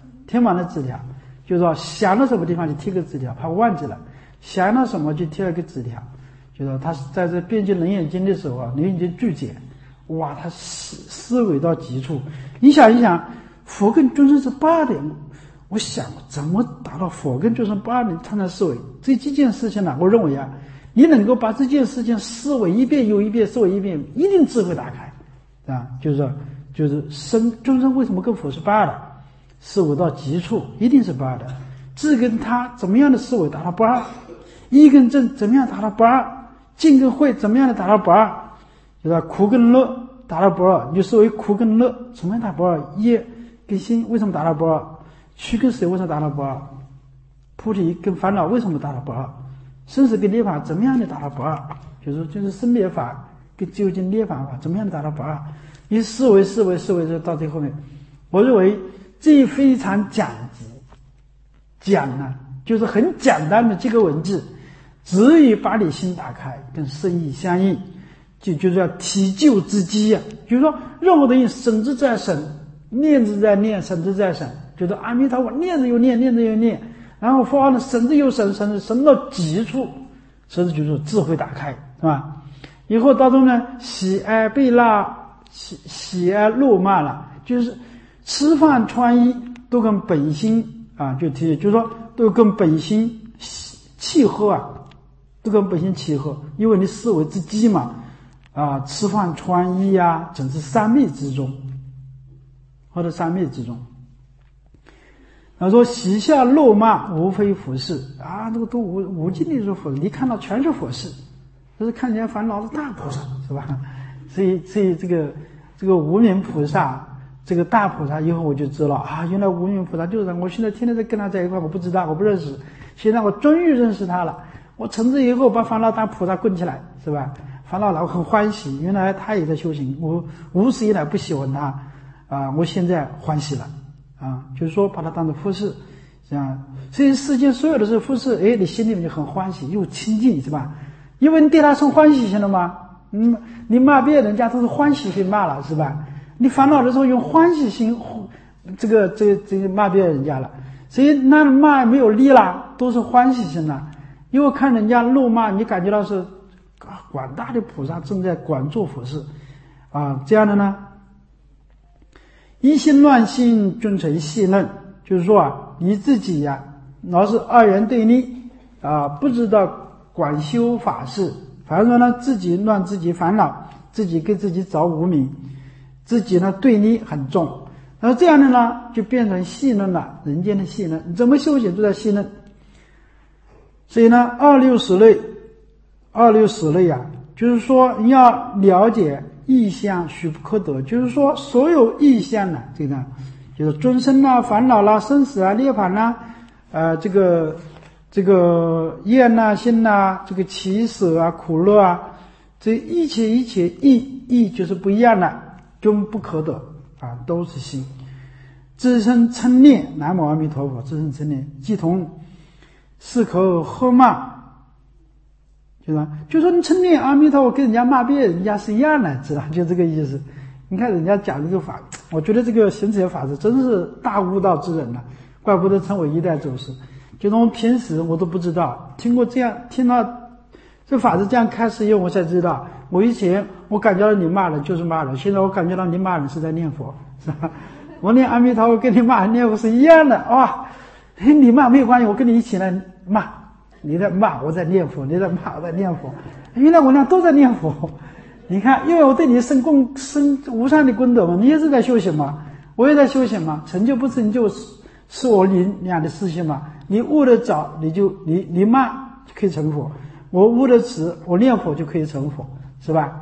就是说想到什么地方就贴个纸条，怕忘记了，想到什么就贴了个纸条。就是他在这辩经楞严经的时候啊，楞严经注解，哇，他思维到极处。你想一想，佛跟众生是8点，我想怎么达到佛跟众生8点常常思维这几件事情呢？我认为啊，你能够把这件事情思维一遍又一遍，思维一遍，一定智慧打开啊！就是众生为什么跟佛是8的？思维到极处一定是8的。智跟他怎么样的思维达到8？一跟正怎么样达到8？静跟慧怎么样的达到8？就是苦跟乐达到8，你就思维苦跟乐怎么样达到8？业跟心为什么达到8？虚跟实为什么达到8？菩提跟烦恼为什么达到8？生死跟涅槃怎么样的达到8？就是生灭法跟究竟涅槃法怎么样的达到8？你思维就到最后面，我认为这非常讲就是很简单的这个文字，只以把你心打开，跟深意相应，就是要体就之机啊。就是说，任何东西省之在省，念之在念，省之在省。就是阿弥陀佛，念着又念，然后佛号呢，省之又省到极处，就是智慧打开，是吧？以后当中呢，喜爱被拉，喜爱怒骂了，就是吃饭穿衣都跟本心啊，就是说都跟本心契合啊，都跟本心契合，因为你思维之机嘛，吃饭穿衣啊，整是三昧之中，或者三昧之中。他说喜笑怒骂无非佛事啊，这个都无尽的是佛事，你看到全是佛事，这是看起来烦恼的大菩萨，是吧？所以这个无名菩萨，这个大菩萨，以后我就知道啊，原来无名菩萨就是这样。我现在天天在跟他在一块，我不知道，我不认识，现在我终于认识他了。我从此以后把烦恼当菩萨供起来，是吧？烦恼老很欢喜，原来他也在修行，我无始以来不喜欢他啊，我现在欢喜了。就是说把它当作佛事，这样，所以世间所有的是佛事，你心里面就很欢喜又清净，是吧？因为你对他生欢喜心了吗？你骂别人家都是欢喜心骂了，是吧？你烦恼的时候用欢喜心，这个骂别人家了，所以那骂没有力了，都是欢喜心了。因为看人家怒骂，你感觉到是广大的菩萨正在广做佛事啊，这样的呢。一心乱心均成戏论，就是说你自己呀，老是二元对立不知道广修法事，反正说呢自己乱自己烦恼，自己给自己找无明，自己呢对立很重，然后这样的呢就变成戏论了，人间的戏论，你怎么修行都在戏论。所以呢二六十类啊，就是说你要了解异相许不可得，就是说所有异相呢，这个就是众生啦、烦恼啦、生死啊、涅槃啦，这个厌呐、心呐、这个起舍啊、苦乐啊，这一切异就是不一样的，均不可得啊，都是心。自身称念南无阿弥陀佛，自身称念即同是口喝骂。就说你称念阿弥陀佛跟人家骂别人家是一样的，知道就这个意思。你看人家讲这个法，我觉得这个行者法师真是大悟道之人了，怪不得称为一代祖师。就从平时我都不知道，听到这法师这样开示以后，我才知道。我以前我感觉到你骂人就是骂人，现在我感觉到你骂人是在念佛，是吧？我念阿弥陀佛跟你骂人念佛是一样的，哇！你骂没有关系，我跟你一起来骂。你在骂我在念佛，你在骂我在念佛，原来我俩都在念佛， 你看，因为我对你生无上的功德嘛，你也是在修行嘛，我也在修行嘛，成就不成就是我你俩的事情嘛。你悟得早，你慢就可以成佛；我悟得迟，我念佛就可以成佛，是吧？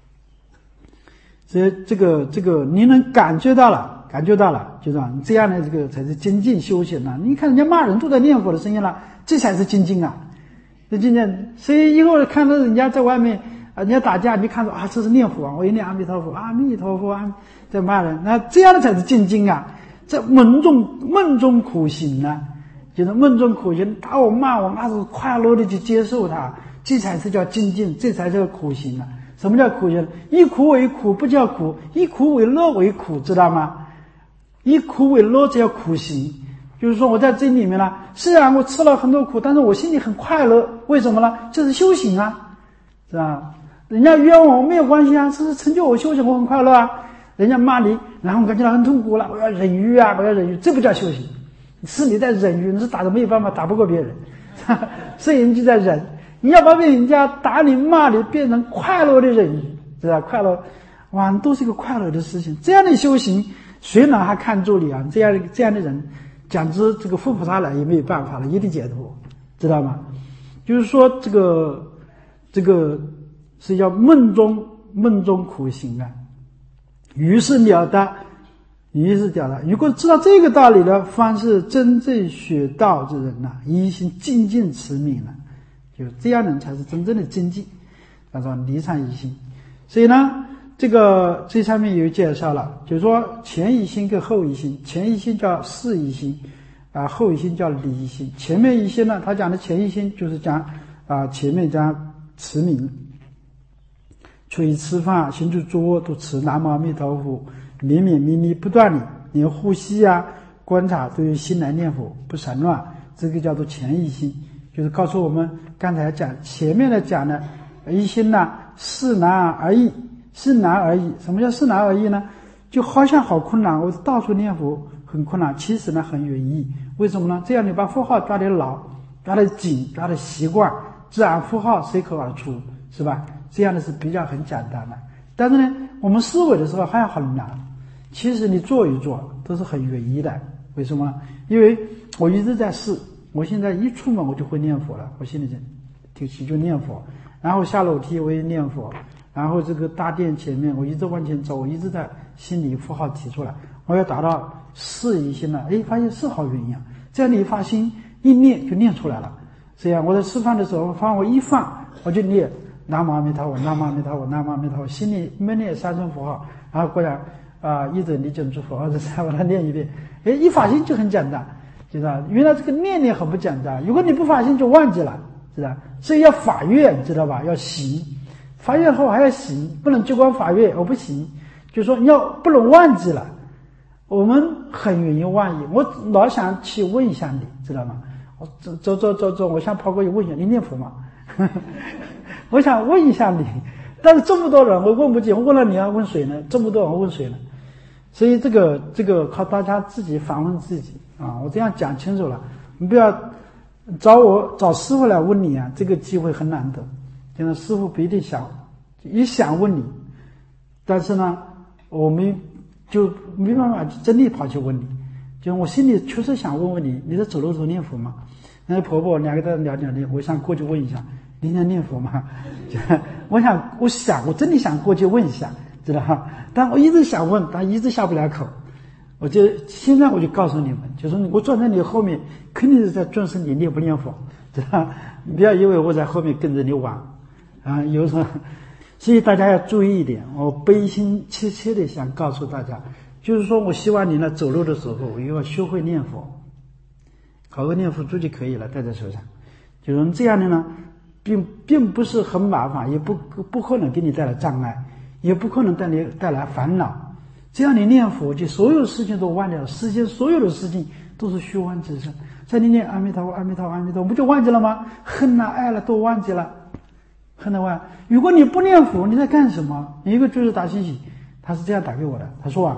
所以这个你能感觉到了，就是吧？这样的这个才是精进修行啊！你看人家骂人都在念佛的声音了，这才是精进啊！这精进，所以以后看到人家在外面人家打架，你看到这是念佛啊，我一念阿弥陀佛，阿弥陀佛，在骂人，那这样的才是精进啊！这梦中苦行啊，就是梦中苦行，打我骂我，那是快乐的去接受它，这才是叫精进，这才叫苦行啊！什么叫苦行？以苦为苦不叫苦，以苦为乐为苦，知道吗？以苦为乐，这叫苦行。就是说我在这里面呢，虽然我吃了很多苦，但是我心里很快乐，为什么呢？这是修行啊，是吧？人家冤枉我没有关系啊，这是成就我修行，我很快乐啊。人家骂你，然后我感觉到很痛苦了，我要忍辱啊，我要忍辱，这不叫修行，是你在忍辱，你是打的没有办法，打不过别人，所以你就在忍。你要把人家打你骂你变成快乐的忍，知道快乐，哇，都是一个快乐的事情。这样的修行，谁能还看住你啊？这样的人，讲之这个佛菩萨来也没有办法了，一定解脱，知道吗？就是说这个是叫梦中苦行啊，于是了达。如果知道这个道理呢，方是真正学道之人呐，一心精进持名了。就这样人才是真正的精进，叫做离禅一心。所以呢，这上面有介绍了，就是说前一心跟后一心，前一心叫事一心后一心叫理一心。前面一心呢，他讲的前一心就是讲前面讲持名，处于吃饭行住坐卧都持南无阿弥陀佛，绵绵密密不断的，连呼吸观察都有心来念佛，不散乱，这个叫做前一心。就是告诉我们刚才前面的讲的一心呢，是难而易，是难而易。什么叫是难而易呢？就好像好困难，我到处念佛很困难，其实呢很容易。为什么呢？这样你把佛号抓得牢，抓得紧，抓得习惯，自然佛号随口而出，是吧？这样的是比较很简单的。但是呢，我们思维的时候还要很难。其实你做一做都是很容易的。为什么呢？因为我一直在试。我现在一出门我就会念佛了，我心里就念佛，然后下楼梯我也念佛，然后这个大殿前面我一直往前走，我一直在心里符号提出来，我要达到事一心了，发现是好容易啊！这样你发心一念就念出来了。这样我在吃饭的时候，我一放我就念南无阿弥陀佛，南无阿弥陀佛，南无阿弥陀佛，心里默念3声佛号，然后过来一者离境诸佛，再把它念一遍，一发心就很简单。知道原来这个念很不简单，如果你不发心就忘记了，知道？所以要法愿，知道吧？要行，发愿后还要行，不能就光法愿我不行，就是说不能忘记了。我们很容易忘记，我老想去问一下你，知道吗？我走，我想跑过去问一下你念佛吗？我想问一下你，但是这么多人我问不进，我问了你要问谁呢？这么多人我问谁呢？所以这个靠大家自己反问自己。我这样讲清楚了，你不要找师傅来问你这个机会很难得。现在师傅不一定想问你，但是呢，我们就没办法真的跑去问你。就我心里确实想问问你，你在走路时候念佛吗？那婆婆两个在聊天，我想过去问一下，你在念佛吗？我真的想过去问一下，知道吧？但我一直想问，但一直下不了口。现在我就告诉你们，就是我坐在你后面，肯定是在重视你念不念佛，知道吧？你不要以为我在后面跟着你玩，有时候，所以大家要注意一点。我悲心切切的想告诉大家，就是说我希望你呢走路的时候，要学会念佛，考个念佛珠就可以了，带在手上。就是这样的呢，并不是很麻烦，也不可能给你带来障碍，也不可能带来烦恼。这样你念佛，就所有事情都忘掉，世间所有的事情都是虚妄之身。在你念阿弥陀佛，阿弥陀佛，阿弥陀佛，不就忘记了吗？恨啊爱了都忘记了，恨的话，如果你不念佛，你在干什么？一个就是打信息，他是这样打给我的，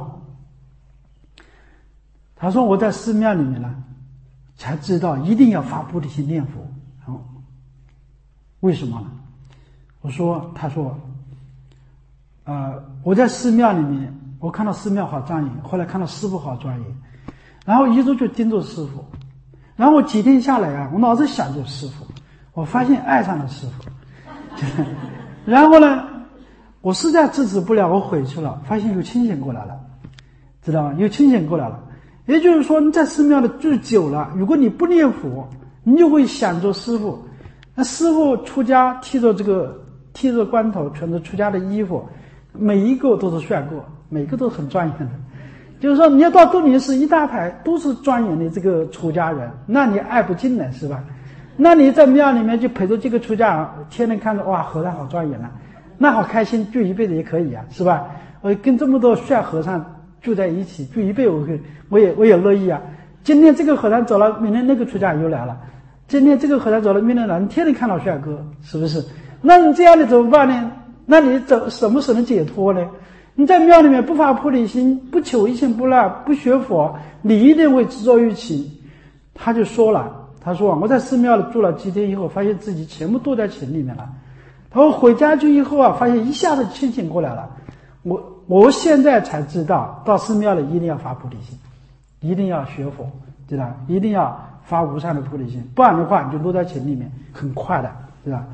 他说我在寺庙里面呢，才知道一定要发菩提心念佛。为什么呢？他说我在寺庙里面，我看到寺庙好庄严，后来看到师父好庄严，然后一直就盯着师父，然后我几天下来啊，我老是想着师父，我发现爱上了师父，然后呢，我实在制止不了，我回去了，发现又清醒过来了，知道吗？又清醒过来了。也就是说，你在寺庙里住久了，如果你不念佛，你就会想着师父。那师父出家剃着光头，穿着出家的衣服，每一个都是帅哥，每个都很庄严的。就是说，你要到东林寺一大排都是庄严的这个出家人，那你爱不进来是吧？那你在庙里面就陪着这个出家人，天天看着哇，和尚好庄严啊，那好开心，住一辈子也可以啊，是吧？我跟这么多帅和尚住在一起，住一辈子我也乐意啊。今天这个和尚走了，明天那个出家人又来了。今天这个和尚走了，明天来，你天天看到帅哥，是不是？那你这样的怎么办呢？那你什么时能解脱呢？你在庙里面不发菩提心，不求一心不乱，不学佛，你一定会执着于情。他就说了，他说我在寺庙里住了几天以后，发现自己全部都在情里面了。他说回家去以后啊，发现一下子清醒过来了。我现在才知道，到寺庙里一定要发菩提心，一定要学佛，对吧？一定要发无上的菩提心，不然的话你就落在情里面，很快的，对吧？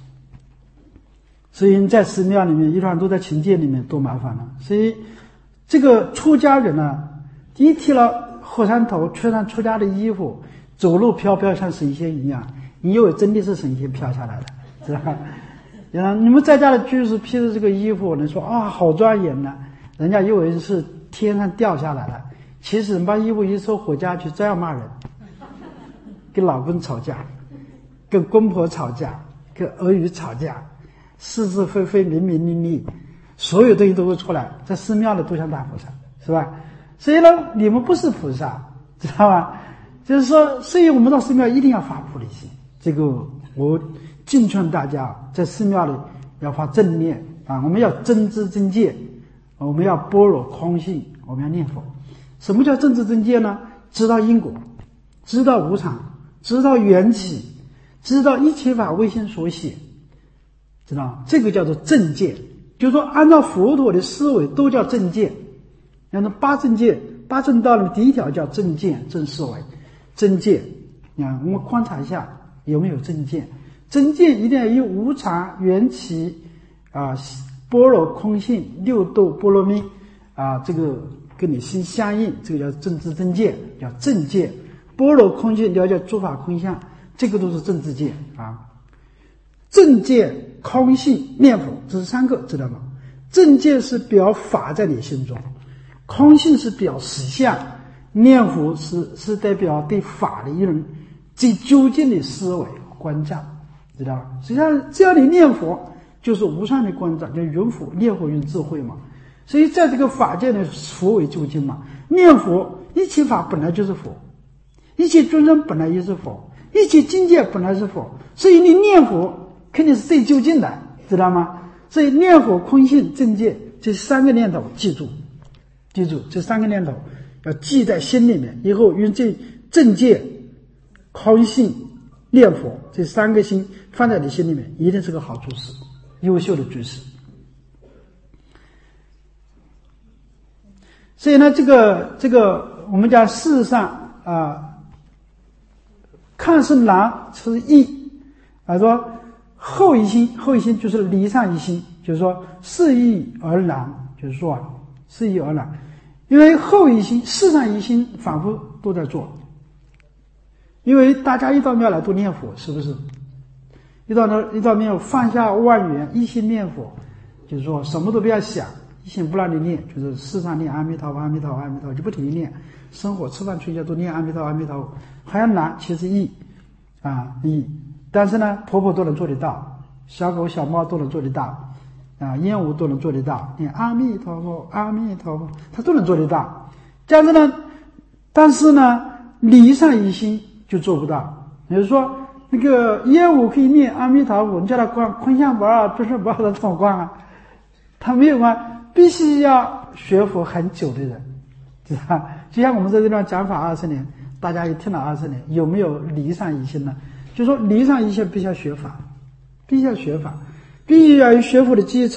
所以在寺庙里面，一团都在情界里面，多麻烦了。所以这个出家人呢，一剃了和尚头，穿上出家的衣服，走路飘飘像神仙一样，你以为真的是神仙飘下来的，知道吧？你们在家的居士披着这个衣服，你说啊好庄严呢，人家以为是天上掉下来了，其实你把衣服一收回家去，照样骂人，跟老公吵架，跟公婆吵架，跟儿女吵架，是是非非，明明利利，所有东西都会出来，在寺庙里都像大菩萨，是吧？所以呢，你们不是菩萨，知道吧？就是说，所以我们到寺庙一定要发菩提心。这个我敬劝大家，在寺庙里要发正念啊，我们要真知真见，我们要般若空性，我们要念佛。什么叫真知真见呢？知道因果，知道无常，知道缘起，知道一切法为心所显，知道这个叫做正见。就是说，按照佛陀的思维，都叫正见。按照八正见，八正道的第一条叫正见、正思维、正见。啊，我们观察一下有没有正见。正见一定要以无常、缘起啊、般若空性、六度波罗蜜啊，这个跟你心相应，这个叫正知正见，叫正见。般若空性了解诸法空相，这个都是正知见啊。正见、空性、念佛，这是三个，知道吗？正见是表法在你心中，空性是表实相，念佛是代表对法的一种最究竟的思维观照，知道吧？实际上只要你念佛，就是无上的观照，叫云佛，念佛云智慧嘛。所以在这个法界的佛为究竟嘛，念佛，一切法本来就是佛，一切众生本来也是佛，一切境界本来是佛，所以你念佛肯定是最究竟的，知道吗？所以念佛、空性、正见这三个念头，记住这三个念头要记在心里面，以后用这正见、空性、念佛这三个心放在你心里面，一定是个好居士，优秀的居士。所以呢，这个我们讲事实上看是难是易说后一心就是离上一心，就是说是易而难，就是说是易而难，因为后一心事上一心反复都在做，因为大家一到庙来都念佛，是不是？一到庙放下万缘，一心念佛，就是说什么都不要想，一心不乱的念，就是事上念阿弥陀佛阿弥陀佛阿弥陀佛，就不停地念，生活吃饭睡觉都念阿弥陀佛阿弥陀佛，还要难，其实易易，但是呢婆婆都能做得到，小狗小猫都能做得到鹦鹉都能做得到，念阿弥陀佛阿弥陀佛它都能做得到，这样子呢，但是呢离上一心就做不到。比如说那个鹦鹉可以念阿弥陀佛，你叫他观坤相不二诸圣不二的怎么观啊？他没有观，必须要学佛很久的人，知道吧？就像我们在这段讲法20年，大家也听了20年，有没有离上一心呢？就说离上一心必须要学法，必须要有学佛的基础，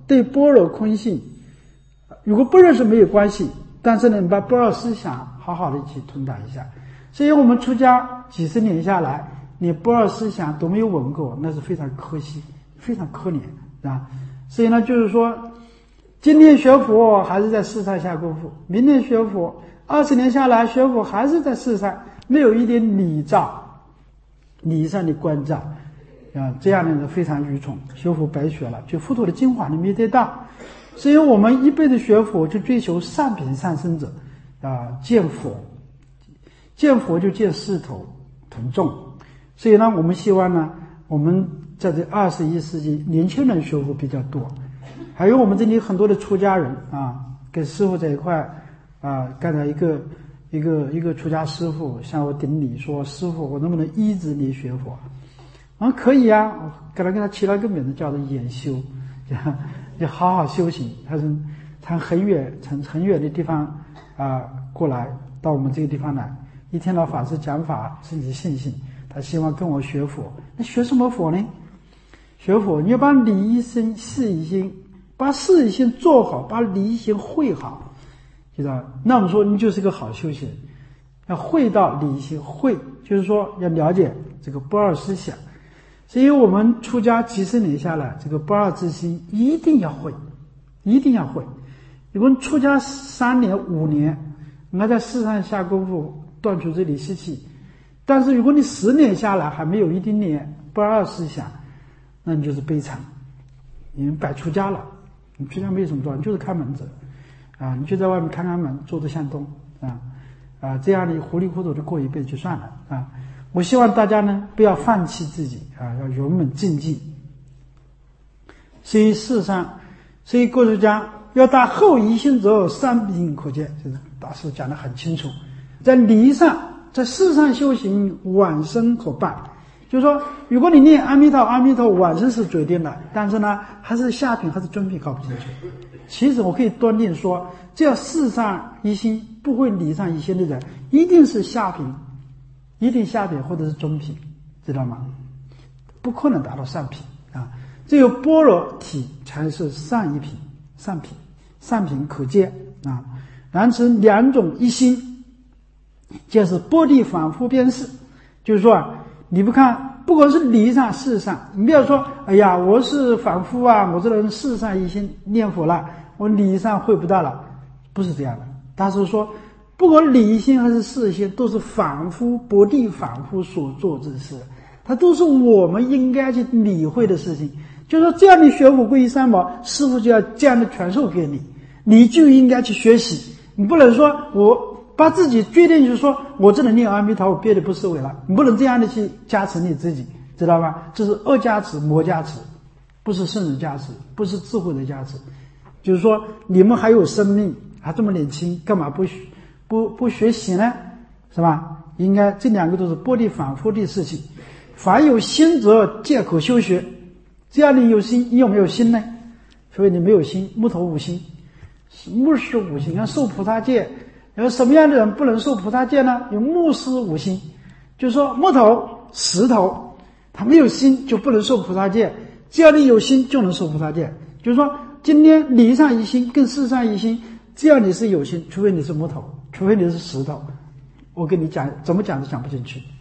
对般若空性，如果不认识没有关系，但是呢，你把般若思想好好的去通达一下。所以我们出家几十年下来，你般若思想都没有闻过，那是非常可惜，非常可怜啊。所以呢，就是说，今天学佛还是在世上下功夫，明天学佛，20年下来学佛还是在世上，没有一点理上的关照啊，这样的人非常愚蠢，学佛白学了，就佛陀的精华你没得到。所以我们一辈子学佛就追求上品上生者啊，见佛就见势头同众。所以呢，我们希望呢，我们在这21世纪年轻人学佛比较多，还有我们这里很多的出家人啊，跟师父在一块啊，刚才一个出家师父向我顶礼说，师父我能不能依止你学佛？可以啊，我跟他起了个名字叫做研修，就好好修行。他是从很远的地方啊过来到我们这个地方来，一听到法师讲法，甚至信心，他希望跟我学佛。那学什么佛呢？学佛你要把理一心事一心，把事一心做好，把理一心会好，知道？那我们说你就是个好修行人，要会到理一心，会就是说要了解这个般若思想。所以我们出家几十年下来，这个般若之心一定要会，一定要会。如果出家3年5年，那在世上下功夫断除这里习气，但是如果你10年下来还没有一丁点般若思想，那你就是悲惨，你白出家了。你出家没有什么做，你就是看门子啊，你就在外面看看门，坐着向东啊，这样你糊里糊涂的过一辈子就算了啊。我希望大家呢不要放弃自己啊，要勇猛精进。所以事实上，所以国出家要达后一心者3品可见，就是大师讲得很清楚。在理上，在事上修行，往生可办。就是说，如果你念阿弥陀阿弥陀，往生是决定的，但是呢，还是下品还是中品搞不清楚。其实我可以断定说，只要事上一心，不会理上一心的人，一定是下品。一定下品或者是中品，知道吗？不可能达到上品啊！只有般若体才是上一品、上品可见啊！然此2种一心，就是般地反复便是。就是说啊，你不看，不管是理上、事上，你不要说，哎呀，我是反复啊，我这人事上一心念佛了，我理上会不到了，不是这样的。大师说，不管理心还是事心，都是反复般地反复所做之事，它都是我们应该去理会的事情。就是说，这样的学佛皈依三宝，师父就要这样的传授给你，你就应该去学习。你不能说我把自己决定就是说我只能念阿弥陀佛，别的不思维了，你不能这样的去加持你自己，知道吧？这是恶加持、魔加持，不是圣人加持，不是智慧的加持。就是说，你们还有生命，还这么年轻，干嘛不学习呢？是吧？应该这2个都是般地反复的事情。凡有心则皆可修学。只要你有心，你有没有心呢？所以你没有心，木头无心，木石无心。要受菩萨戒，有什么样的人不能受菩萨戒呢？有木石无心，就是说木头、石头，他没有心就不能受菩萨戒。只要你有心，就能受菩萨戒。就是说，今天理上一心，跟事上一心，只要你是有心，除非你是木头，除非你是石头，我跟你讲怎么讲都讲不进去。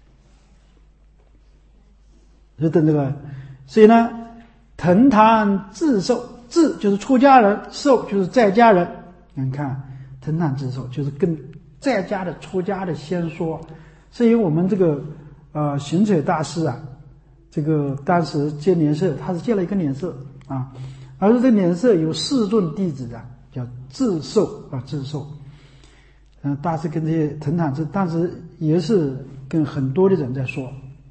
就等这个，所以呢，腾堂自受，自就是出家人，受就是在家人。你看，腾堂自受就是跟在家的出家的先说。所以我们这个行者大师啊，这个当时接莲社，他是接了一个莲社啊，而是这莲社有4尊弟子的，叫自受啊，自受。大师跟这些腾堂子，当时也是跟很多的人在说，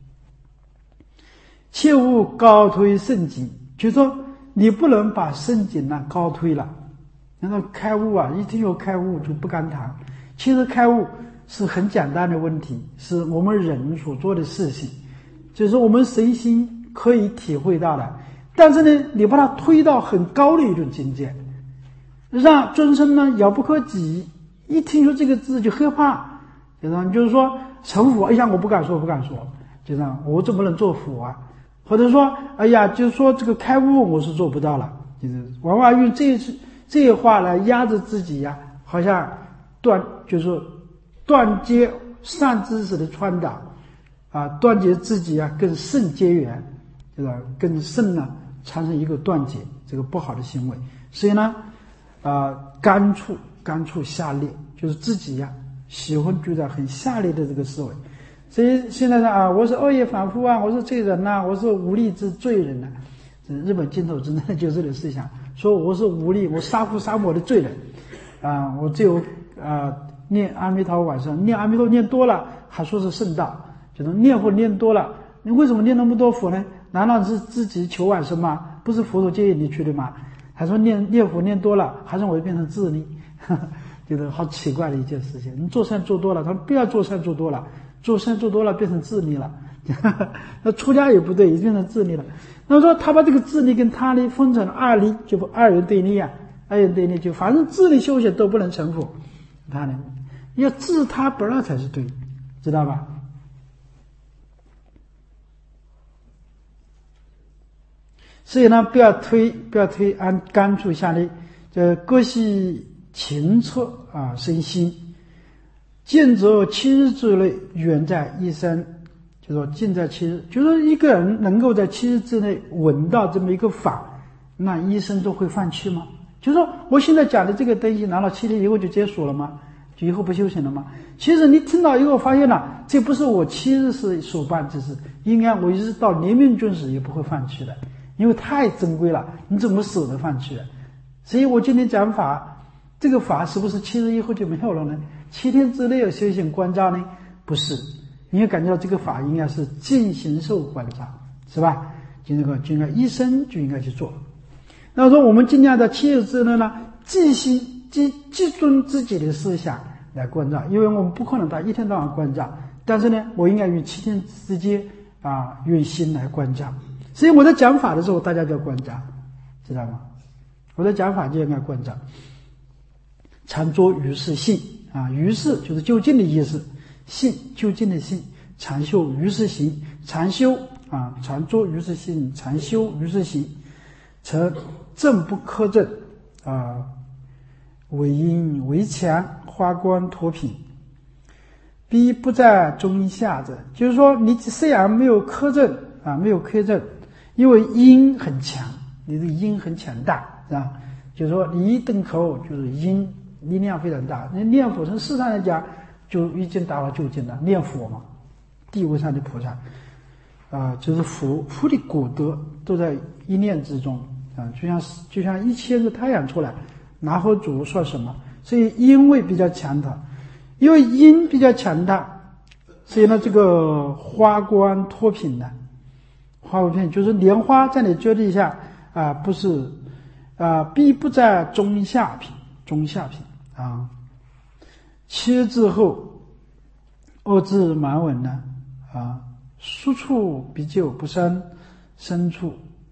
切勿高推圣境，就是说你不能把圣境高推了。那个开悟啊，一听说开悟就不敢谈。其实开悟是很简单的问题，是我们人所做的事情，就是我们身心可以体会到的。但是呢，你把它推到很高的一种境界，让众生呢遥不可及。一听说这个字就害怕，就是说成佛，哎呀，我不敢说，就这样，我怎么能做佛啊？或者说，哎呀，就是说这个开悟我是做不到了， 就是往往用这些话来压制自己呀，好像就是说断绝善知识的传导啊，断绝自己啊跟圣结缘，对吧？跟圣呢产生一个断绝，这个不好的行为。所以呢，干触下劣，就是自己呀喜欢住在很下劣的这个思维。所以现在呢我是恶业反复啊，我是罪人呐，我是无力之罪人呐。日本净土真的就这个思想，说我是无力，我杀父杀母的罪人啊，我只有念阿弥陀晚上念阿弥陀念多了，还说是圣道，就是念佛念多了，你为什么念那么多佛呢？难道是自己求往生吗？不是佛陀接引你去的吗？还说念佛念多了，还认为变成自利，觉得好奇怪的一件事情。你做善做多了，他说不要做善做多了，做善做多了变成自利了，那出家也不对，也变成自利了。那么说他把这个自利跟他利分成二利，就二元对立啊，二元对立，就反正自利修行都不能成佛，他呢要自他不二才是对，知道吧？所以呢，不要推按干触下劣，各系勤策啊，身心，见则7日之内，远在一生，就说近在7日，就说一个人能够在7日之内闻到这么一个法，那一生都会放弃吗？就说我现在讲的这个东西，难道7天以后就结束了吗？就以后不修行了吗？其实你听到以后发现了，这不是我7日是所办之事，应该我一直到临命终时也不会放弃的。因为太珍贵了，你怎么舍得放弃？所以我今天讲法，这个法是不是7日以后就没有了呢？7天之内要修行观照呢？不是，你要感觉到这个法应该是进行受观照，是吧？就应该一生就应该去做。那说我们尽量在7日之内呢，既遵自己的思想来观照，因为我们不可能到一天到晚观照，但是呢，我应该用7天之间用心来观照。所以我在讲法的时候，大家就要观照，知道吗？我在讲法就应该观照。常作于是性啊，于是就是就近的意思，性就近的性，常修于是行，常修啊，常作于是性，常修于是行，成正不苛正啊，为阴为强，花光脱品，必不在中下者，就是说你虽然没有苛正啊，没有苛正。因为阴很强，你的阴很强大，是吧？就是说你一顿口就是阴力量非常大。你念佛从世上来讲，就已经达到究竟了。念佛嘛，地位上的菩萨就是佛的果德都在一念之中啊，就像1000个太阳出来，拿火煮算什么？所以阴位比较强大，因为阴比较强大，所以呢，这个花光脱品呢。花无片就是莲花在你脚底下不是必不在中下品啊。7日之后，恶自满稳呢疏处必就不生，深处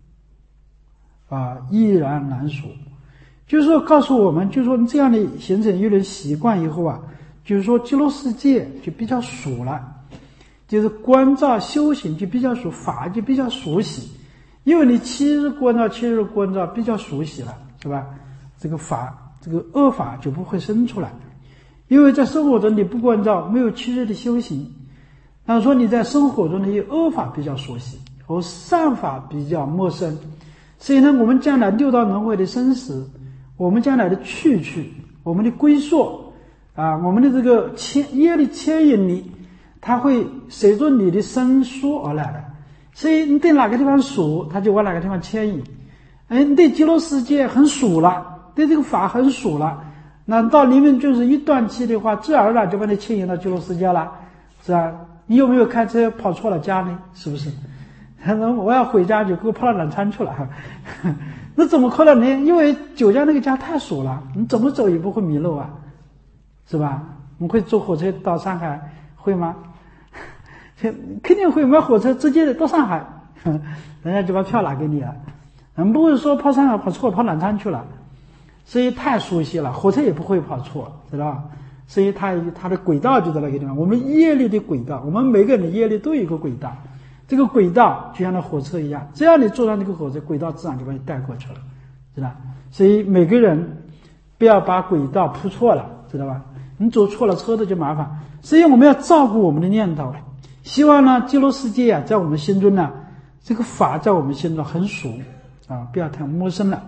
依然难说。就是说告诉我们，就是说这样的形成一种习惯以后就是说极乐世界就比较熟了。就是观照修行就比较熟，法就比较熟悉，因为你7日观照比较熟悉了，是吧？这个法，这个恶法就不会生出来，因为在生活中你不观照，没有7日的修行，那说你在生活中的恶法比较熟悉，和善法比较陌生，所以呢，我们将来六道轮回的生死，我们将来的去，我们的归宿我们的这个业力牵引力。它会随着你的生疏而来的，所以你对哪个地方熟，它就往哪个地方牵引。你对极乐世界很熟了，对这个法很熟了，那到临命终时一断气的话，自然而然就把你牵引到极乐世界了，是吧？你有没有开车跑错了家呢？是不是？我要回家就给我跑到南昌去了，那怎么可能呢？因为九江那个家太熟了，你怎么走也不会迷路是吧？我们会坐火车到上海，会吗？肯定会买火车直接的到上海，人家就把票拿给你了。不会说跑上海跑错跑南昌去了，所以太熟悉了，火车也不会跑错，知道吧？所以它的轨道就在那个地方。我们业力的轨道，我们每个人的业力都有一个轨道，这个轨道就像那火车一样，只要你坐上这个火车，轨道自然就把你带过去了， 知道？所以每个人不要把轨道铺错了，知道吧？你走错了车的就麻烦。所以我们要照顾我们的念头，希望呢极乐世界啊在我们心中呢，这个法在我们心中很熟啊，不要太陌生了。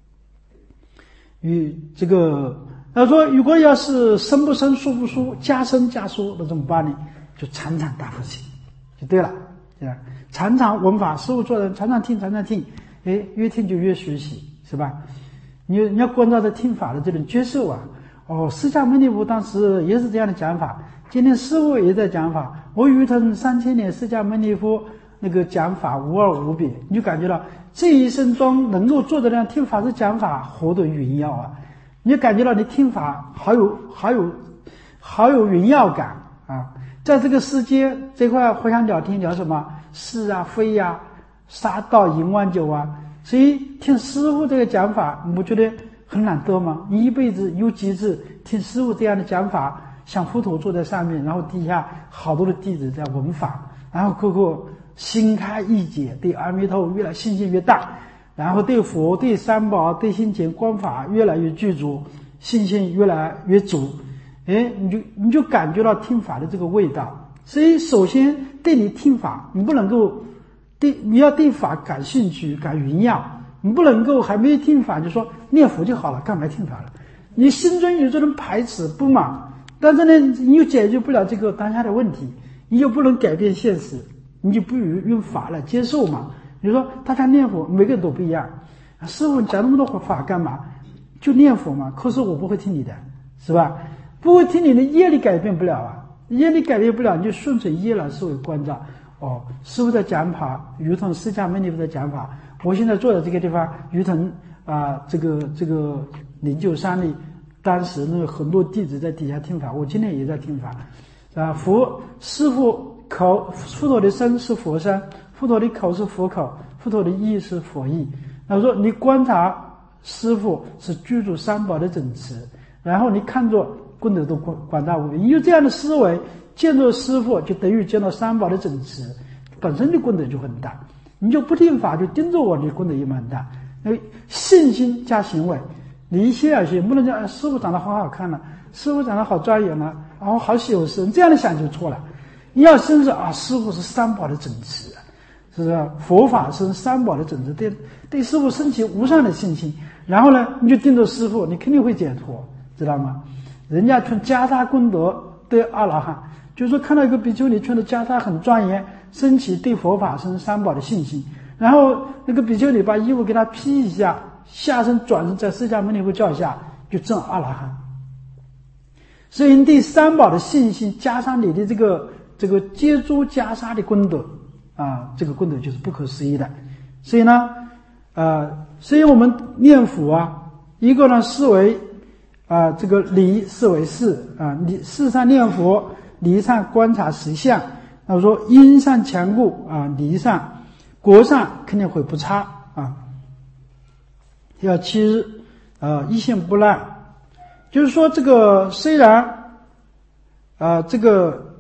与这个要说如果要是生不生疏不疏加生加疏那怎么办呢？就常常大佛起就对了，对吧？常常闻法，师父做人常常听常常听，越听就越学习，是吧？你要关照着听法的这种接受啊。释迦牟尼佛当时也是这样的讲法，今天师父也在讲法，我于他3000年释迦牟尼佛那个讲法无二无别，你就感觉到这一生中能够做得了听法师讲法何等荣耀啊！你就感觉到你听法好有荣耀感啊！在这个世界这块互相聊天聊什么是啊非啊杀盗淫妄酒啊，所以听师父这个讲法，你不觉得很难得吗？你一辈子有几次听师父这样的讲法，像佛陀坐在上面，然后底下好多的弟子在闻法，然后个个心开意解，对阿弥陀佛越来信心越大，然后对佛对三宝对心前观法越来越具足，信心越来越足，你就感觉到听法的这个味道。所以首先对你听法，你不能够你要对法感兴趣感荣耀，你不能够还没听法就说念佛就好了，干嘛听法了？你心中有这种排斥不满，但是呢你又解决不了这个当下的问题，你又不能改变现实，你就不如用法来接受嘛。你说大家念佛每个人都不一样，师父讲那么多法干嘛？就念佛嘛。可是我不会听你的，是吧？不会听你的，业力改变不了啊，业力改变不了，你就顺着业来思维关照。师父的讲法如同释迦牟尼佛的讲法，我现在坐在这个地方如同这个灵鹫山里当时那个很多弟子在底下听法，我今天也在听法师父口，佛陀的身是佛身，佛陀的口是佛口，佛陀的意是佛意。那说你观察师父是居住三宝的整持，然后你看作功德都广大无边，你有这样的思维，见到师父就等于见到三宝的整持，本身的功德就很大。你就不听法就盯着我，你功德也蛮大。信心加行为，离心而行，不能讲师父长得好好看了，师父长得好庄严了，好喜有事，这样的想就错了。你要深知师父是三宝的整持，是不是？佛法是三宝的整持，对师父升起无上的信心，然后呢你就盯着师父，你肯定会解脱，知道吗？人家从袈裟功德对阿罗汉，就是说看到一个比丘尼穿的袈裟很庄严，升起对佛法生三宝的信心，然后那个比丘尼把衣服给他披一下，下身转身在释迦牟尼佛教下就证阿罗汉。所以你对三宝的信心加上你的这个接诸袈裟的功德这个功德就是不可思议的。所以呢所以我们念佛一个呢思维这个理思维事理事上念佛，理上观察实相。那我说因上强固理上国上肯定会不差要七日一心不乱。就是说这个虽然这个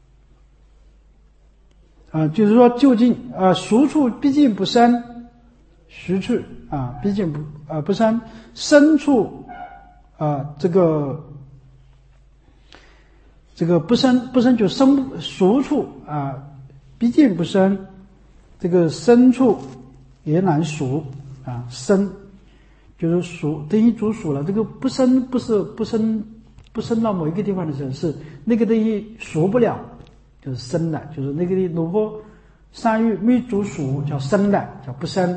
就是说究竟俗处毕竟不生，实处毕竟不生，深处这个不生就生，俗处毕竟不生，这个深处也难熟生就是熟等于煮熟了。这个不生不是不生到某一个地方的时候，是那个东西熟不了，就是生的，就是那个萝卜山芋没煮熟叫生的，叫不生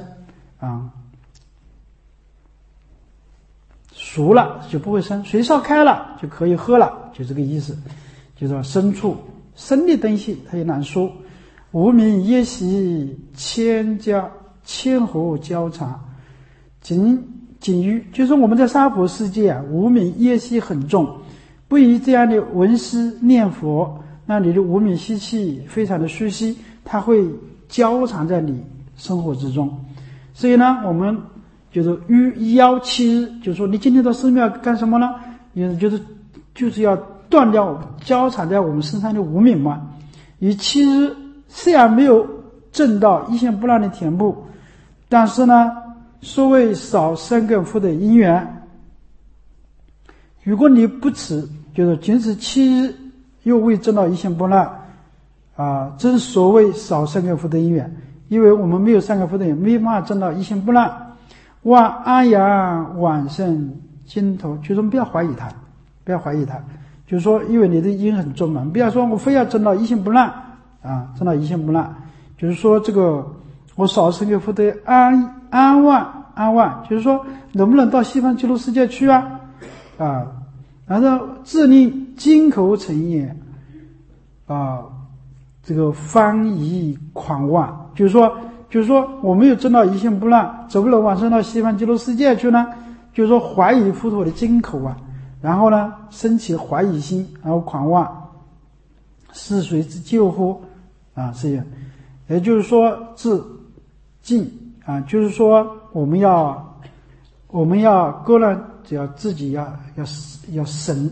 熟了就不会生，水烧开了就可以喝了，就这个意思。就说生处生的东西它也难说，无名业习千河交叉，仅于就是说我们在娑婆世界无名业习很重，不以这样的闻思念佛，那你的无名习气非常的熟悉，它会交缠在你生活之中。所以呢我们就是于邀七日，就是说你今天到寺庙干什么呢？就是要断掉交缠在我们身上的无名嘛。以七日虽然没有证到一心不乱的田部，但是呢所谓少生根福德因缘，如果你不持，就是仅此7日又未证到一心不乱这是所谓少生根福德因缘。因为我们没有3个福德因缘，没办法证到一心不乱。望安阳往生尽头，就是不要怀疑它，不要怀疑它。就是说，因为你的因很重嘛，不要说我非要证到一心不乱证到一心不乱。就是说，这个我少生根福德安望，就是说能不能到西方极乐世界去然后自令金口成也这个方疑狂妄，就是说我没有证到一心不乱，怎么能往生到西方极乐世界去呢？就是说怀疑佛陀的金口然后呢升起怀疑心，然后狂妄，是谁之救乎是这样。也就是说自尽就是说我们要个人只要自己要神，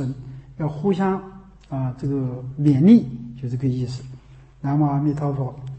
要互相这个勉励，就这个意思。南无阿弥陀佛。